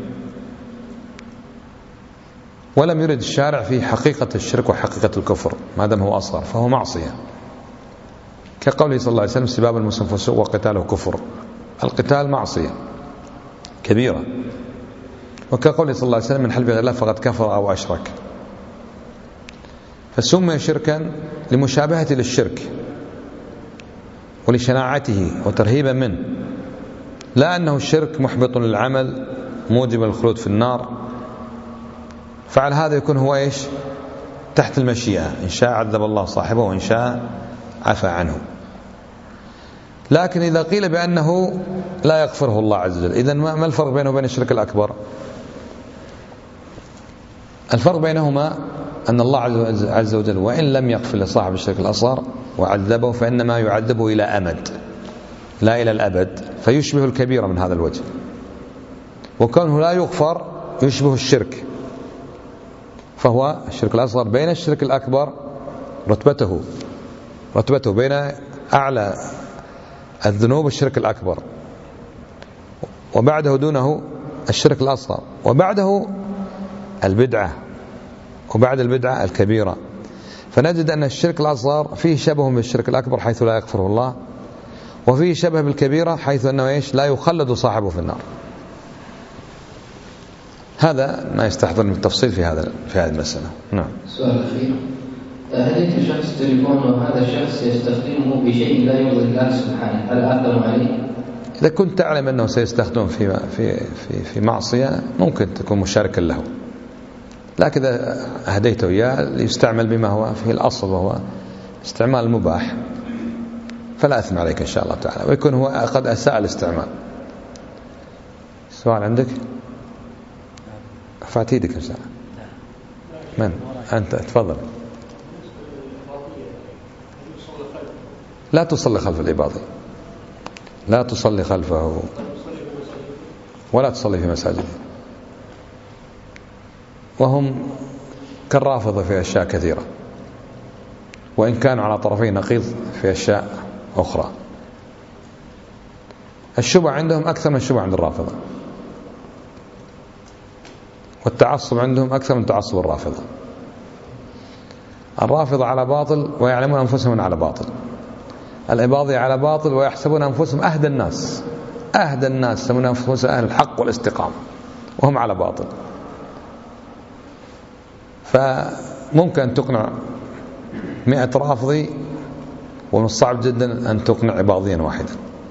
ولم يرد الشارع في حقيقة الشرك وحقيقة الكفر، ما دام هو أصغر فهو معصية، كقوله صلى الله عليه وسلم سباب المسلم فسوق وقتاله كفر، القتال معصية كبيرة، وكقوله صلى الله عليه وسلم من حلف غير الله فقد كفر أو أشرك. فسمي شركا لمشابهة للشرك ولشناعته وترهيبا منه، لا أنه الشرك محبط للعمل موجب الخلود في النار، فعلى هذا يكون هو إيش تحت المشيئة، إن شاء عذب الله صاحبه وإن شاء عفى عنه. لكن إذا قيل بأنه لا يغفره الله عز وجل، إذن ما الفرق بينه وبين الشرك الأكبر؟ الفرق بينهما أن الله عز وجل وإن لم يغفر لصاحب الشرك الأصغر وعذبه فإنما يعذبه إلى أمد لا إلى الأبد، فيشبه الكبيرة من هذا الوجه، وكونه لا يغفر يشبه الشرك، فهو الشرك الأصغر بين الشرك الأكبر رتبته بين أعلى الذنوب الشرك الأكبر، وبعده دونه الشرك الأصغر، وبعده البدعة، وبعد البدعة الكبيرة. فنجد أن الشرك الأصغر فيه شبه بالشرك الأكبر حيث لا يغفره الله، وفيه شبه بالكبيرة حيث أنه إيش لا يخلد صاحبه في النار. هذا ما يستحضر من التفصيل في هذه المسألة. نعم. السؤال الأخير: هديت شخص تليفون وهذا الشخص يستخدمه بشيء لا يرضي الله سبحانه، هل أثم عليه؟ إذا كنت تعلم أنه سيستخدم في معصية ممكن تكون مشاركا له، لكن إذا هديته إياه ليستعمل بما هو فيه الأصل وهو استعمال المباح فلا أثم عليك إن شاء الله تعالى، ويكون هو قد أساء الاستعمال. سؤال عندك؟ رفعت يدك إن شاء الله. من؟ أنت تفضل. لا تصلي خلف الإباضي، لا تصلي خلفه ولا تصلي في مساجده، وهم كالرافضة في أشياء كثيرة، وإن كانوا على طرفي نقيض في أشياء أخرى. الشبع عندهم أكثر من الشبع عند الرافضة، والتعصب عندهم أكثر من تعصب الرافضة. الرافضة على باطل ويعلمون أنفسهم على باطل، الإباضي على باطل ويحسبون أنفسهم أهدى الناس يسمون أنفسهم أهل الحق والاستقامة وهم على باطل. فممكن أن تقنع 100 رافضي، ومن الصعب جدا أن تقنع إباضيا واحدا.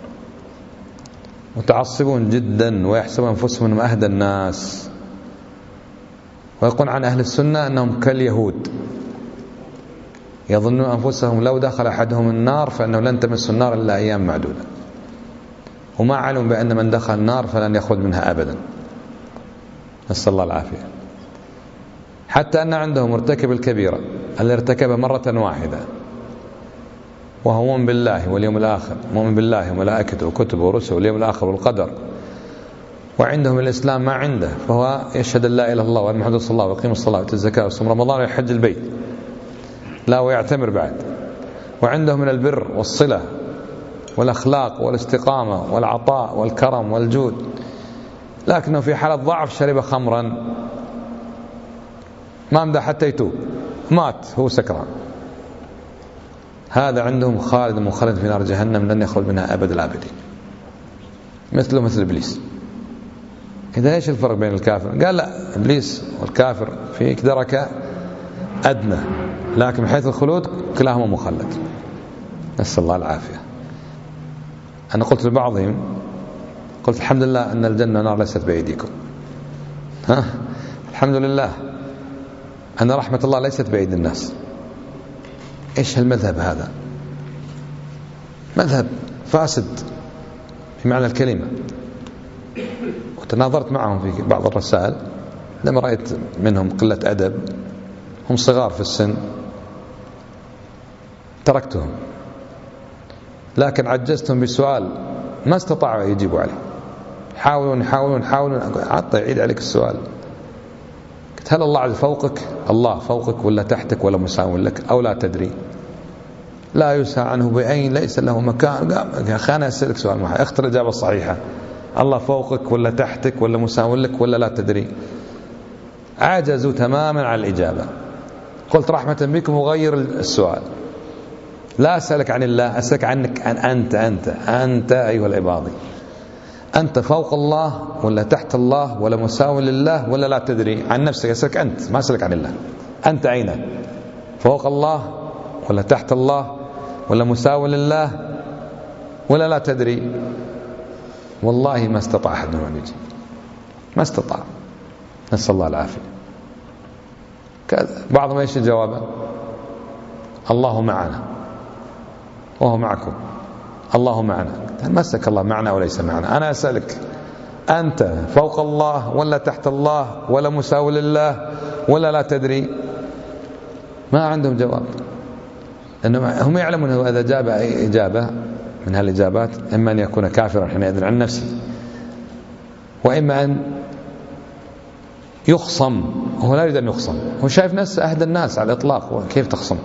متعصبون جدا ويحسبون أنفسهم أنهم أهدى الناس، ويقول عن أهل السنة أنهم كاليهود، يظنون أنفسهم لو دخل أحدهم النار فإنه لن تمس النار إلا أيام معدودة، وما علم بأن من دخل النار فلن يخرج منها أبدا، نسأل الله العافية. حتى أن عندهم مرتكب الكبيرة اللي ارتكبها مرة واحدة وهو مؤمن بالله واليوم الآخر، مؤمن بالله وملائكته وكتبه ورسله واليوم الآخر والقدر، وعندهم الإسلام ما عنده، فهو يشهد أن لا إله إلا الله وأن محمدا رسول الله ويقيم الصلاة ويؤتي الزكاة ويصوم رمضان ويحج البيت، لا ويعتمر بعد، وعندهم من البر والصلة والأخلاق والاستقامة والعطاء والكرم والجود، لكنه في حالة ضعف شرب خمرا ما مدى حتى يتوب، مات هو سكران، هذا عندهم خالد مخلد في نار جهنم لن يخرج منها أبد الآبدين، مثله مثل إبليس. إذا إيش الفرق بين الكافر؟ قال لا، إبليس والكافر في دركة أدنى، لكن من حيث الخلود كلاهما مخلد، نسأل الله العافية. أنا قلت لبعضهم، قلت الحمد لله أن الجنة والنار ليست بأيديكم، الحمد لله أن رحمة الله ليست بأيد الناس. إيش هالمذهب هذا؟ مذهب فاسد بمعنى الكلمة، وتناظرت معهم في بعض الرسائل، لما رأيت منهم قلة أدب، هم صغار في السن، تركتهم، لكن عجزتهم بسؤال ما استطاعوا يجيبوا عليه. حاولون عطى يعيد عليك السؤال. قلت هل الله عز فوقك؟ الله فوقك ولا تحتك ولا مساو لك أو لا تدري؟ لا يسعى عنه بأين، ليس له مكان. يا أخي أنا أسألك سؤال واحد، اختر الإجابة الصحيحة. الله فوقك ولا تحتك ولا مساو لك ولا لا تدري؟ عجزوا تماما عن الإجابة. قلت رحمة بكم وغير السؤال، لا أسألك عن الله، أسألك عنك، عن أنت أيها العباضي، أنت فوق الله ولا تحت الله ولا مساو لله ولا لا تدري؟ عن نفسك أسألك أنت، ما أسألك عن الله. أنت أين؟ فوق الله ولا تحت الله ولا مساو لله ولا لا تدري؟ والله ما استطاع أحد أن يجيب، ما استطاع، نسأل الله العافية. بعضهم ايش جوابه؟ الله معنا وهو معكم، الله معنا. مسك الله معنا وليس معنا. أنا أسألك أنت فوق الله ولا تحت الله ولا مساو لله ولا لا تدري؟ ما عندهم جواب، لأنهم هم يعلمون أنه إذا جاب أي إجابة من هالإجابات إما أن يكون كافرا حينئذ عن نفسه، وإما أن يخصم. هو لا يريد أن يخصم، هو شايف نفسه أهدى الناس على الإطلاق، وكيف تخصم؟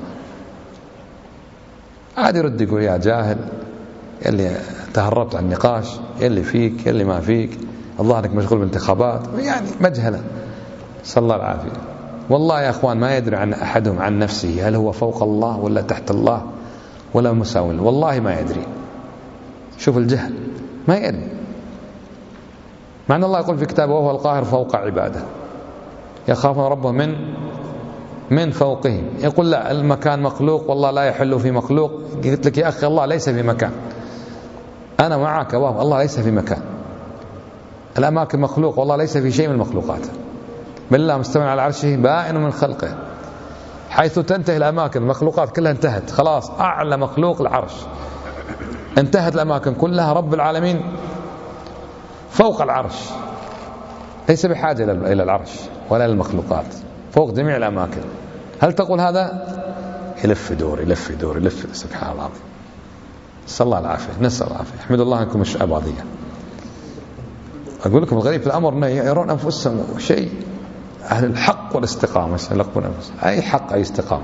عاد يرد يقول يا جاهل، يلي تهربت عن النقاش، يلي فيك يلي ما فيك، الله أنك مشغول بالانتخابات، يعني مجهلة، صلى الله العافية. والله يا أخوان ما يدري عن أحدهم عن نفسه هل هو فوق الله ولا تحت الله ولا مساو له، والله ما يدري. شوف الجهل، ما يدري. مع أن الله يقول في كتابه وهو القاهر فوق عباده، يخافون ربهم من فوقهم. يقول لا، المكان مخلوق والله لا يحل في مخلوق. قلت لك يا أخي الله ليس في مكان، أنا معك وهو الله ليس في مكان. الأماكن مخلوق والله ليس في شيء من المخلوقات، بل الله مستوى على عرشه بائن من خلقه. حيث تنتهي الأماكن المخلوقات كلها انتهت خلاص، أعلى مخلوق العرش، انتهت الأماكن كلها. رب العالمين فوق العرش، ليس بحاجة إلى العرش ولا المخلوقات، فوق جميع الأماكن. هل تقول هذا؟ يلف يدور يلف يدور يلف، سبحان الله العظيم. نسأل الله العافية، نسأل الله العافية. احمد الله أنكم مش عباضية. أقول لكم الغريب في الأمر أنه يرون أنفسهم شيء، أهل الحق والاستقامة، يلقون أنفسهم أي حق أي استقامة،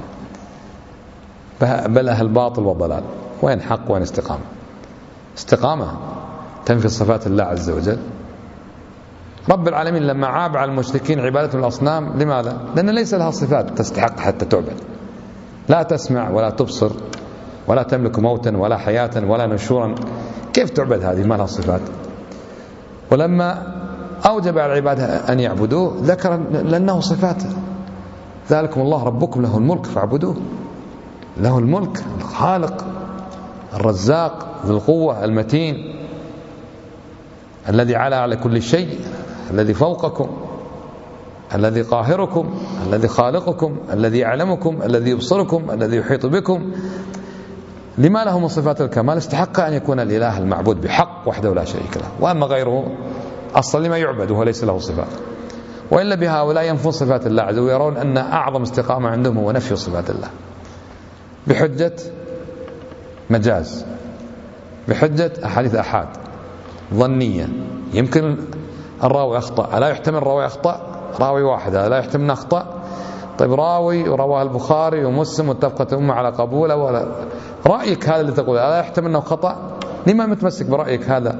بل أهل باطل والضلال. وين حق وين استقامة؟ استقامة تنفي صفات الله عز وجل. رب العالمين لما عاب على المشركين عبادة الأصنام، لماذا؟ لأن ليس لها صفات تستحق حتى تعبد، لا تسمع ولا تبصر ولا تملك موتا ولا حياة ولا نشورا، كيف تعبد هذه ما لها صفات؟ ولما أوجب على العباد أن يعبدوه ذكر لأنه صفاته، ذلكم الله ربكم له الملك فاعبدوه. له الملك، الخالق الرزاق ذو القوة المتين، الذي علا على كل شيء، الذي فوقكم، الذي قاهركم، الذي خالقكم، الذي يعلمكم، الذي يبصركم، الذي يحيط بكم. لما له من صفات الكمال استحق أن يكون الإله المعبود بحق وحده لا شريك له. وأما غيره أصلا لما يعبد وهو ليس له صفات. وإلا بهؤلاء ينفون صفات الله عز وجل، ويرون أن أعظم استقامة عندهم هو نفي صفات الله بحجة مجاز، بحجة أحاديث أحاد ظنية. يمكن الراوي أخطأ، لا يحتمل الراوي أخطأ، راوي واحد لا يحتمل أن أخطأ. طيب راوي رواه البخاري ومسلم واتفقت الأمة على قبوله، ولا رأيك هذا اللي تقول لا يحتمل أنه خطأ؟ لما متمسك برأيك هذا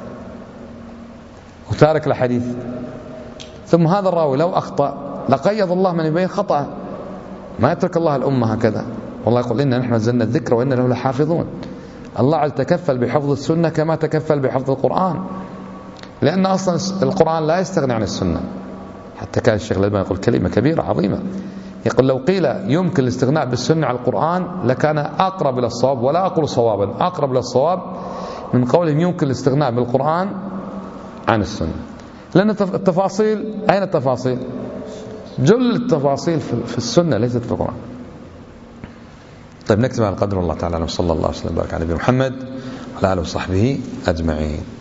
وتارك الحديث؟ ثم هذا الراوي لو أخطأ لقيض الله من يبين خطأ، ما يترك الله الأمة هكذا. والله يقول إنا نحن نزلنا الذكر وإنا له لحافظون. الله عز تكفل بحفظ السنة كما تكفل بحفظ القرآن، لأن أصلا القرآن لا يستغني عن السنة. حتى كان الشيخ الألباني يقول كلمة كبيرة عظيمة، يقول لو قيل يمكن الاستغناء بالسنة عن القرآن لكان أقرب إلى الصواب، ولا أقول صوابا، أقرب إلى الصواب من قولهم يمكن الاستغناء بالقرآن عن السنة. لأن التفاصيل، أين التفاصيل؟ جل التفاصيل في السنة ليست في القرآن. طيب نكتب على قدر الله تعالى، وصلى الله وسلم وبارك على نبينا محمد وعلى آله وصحبه أجمعين.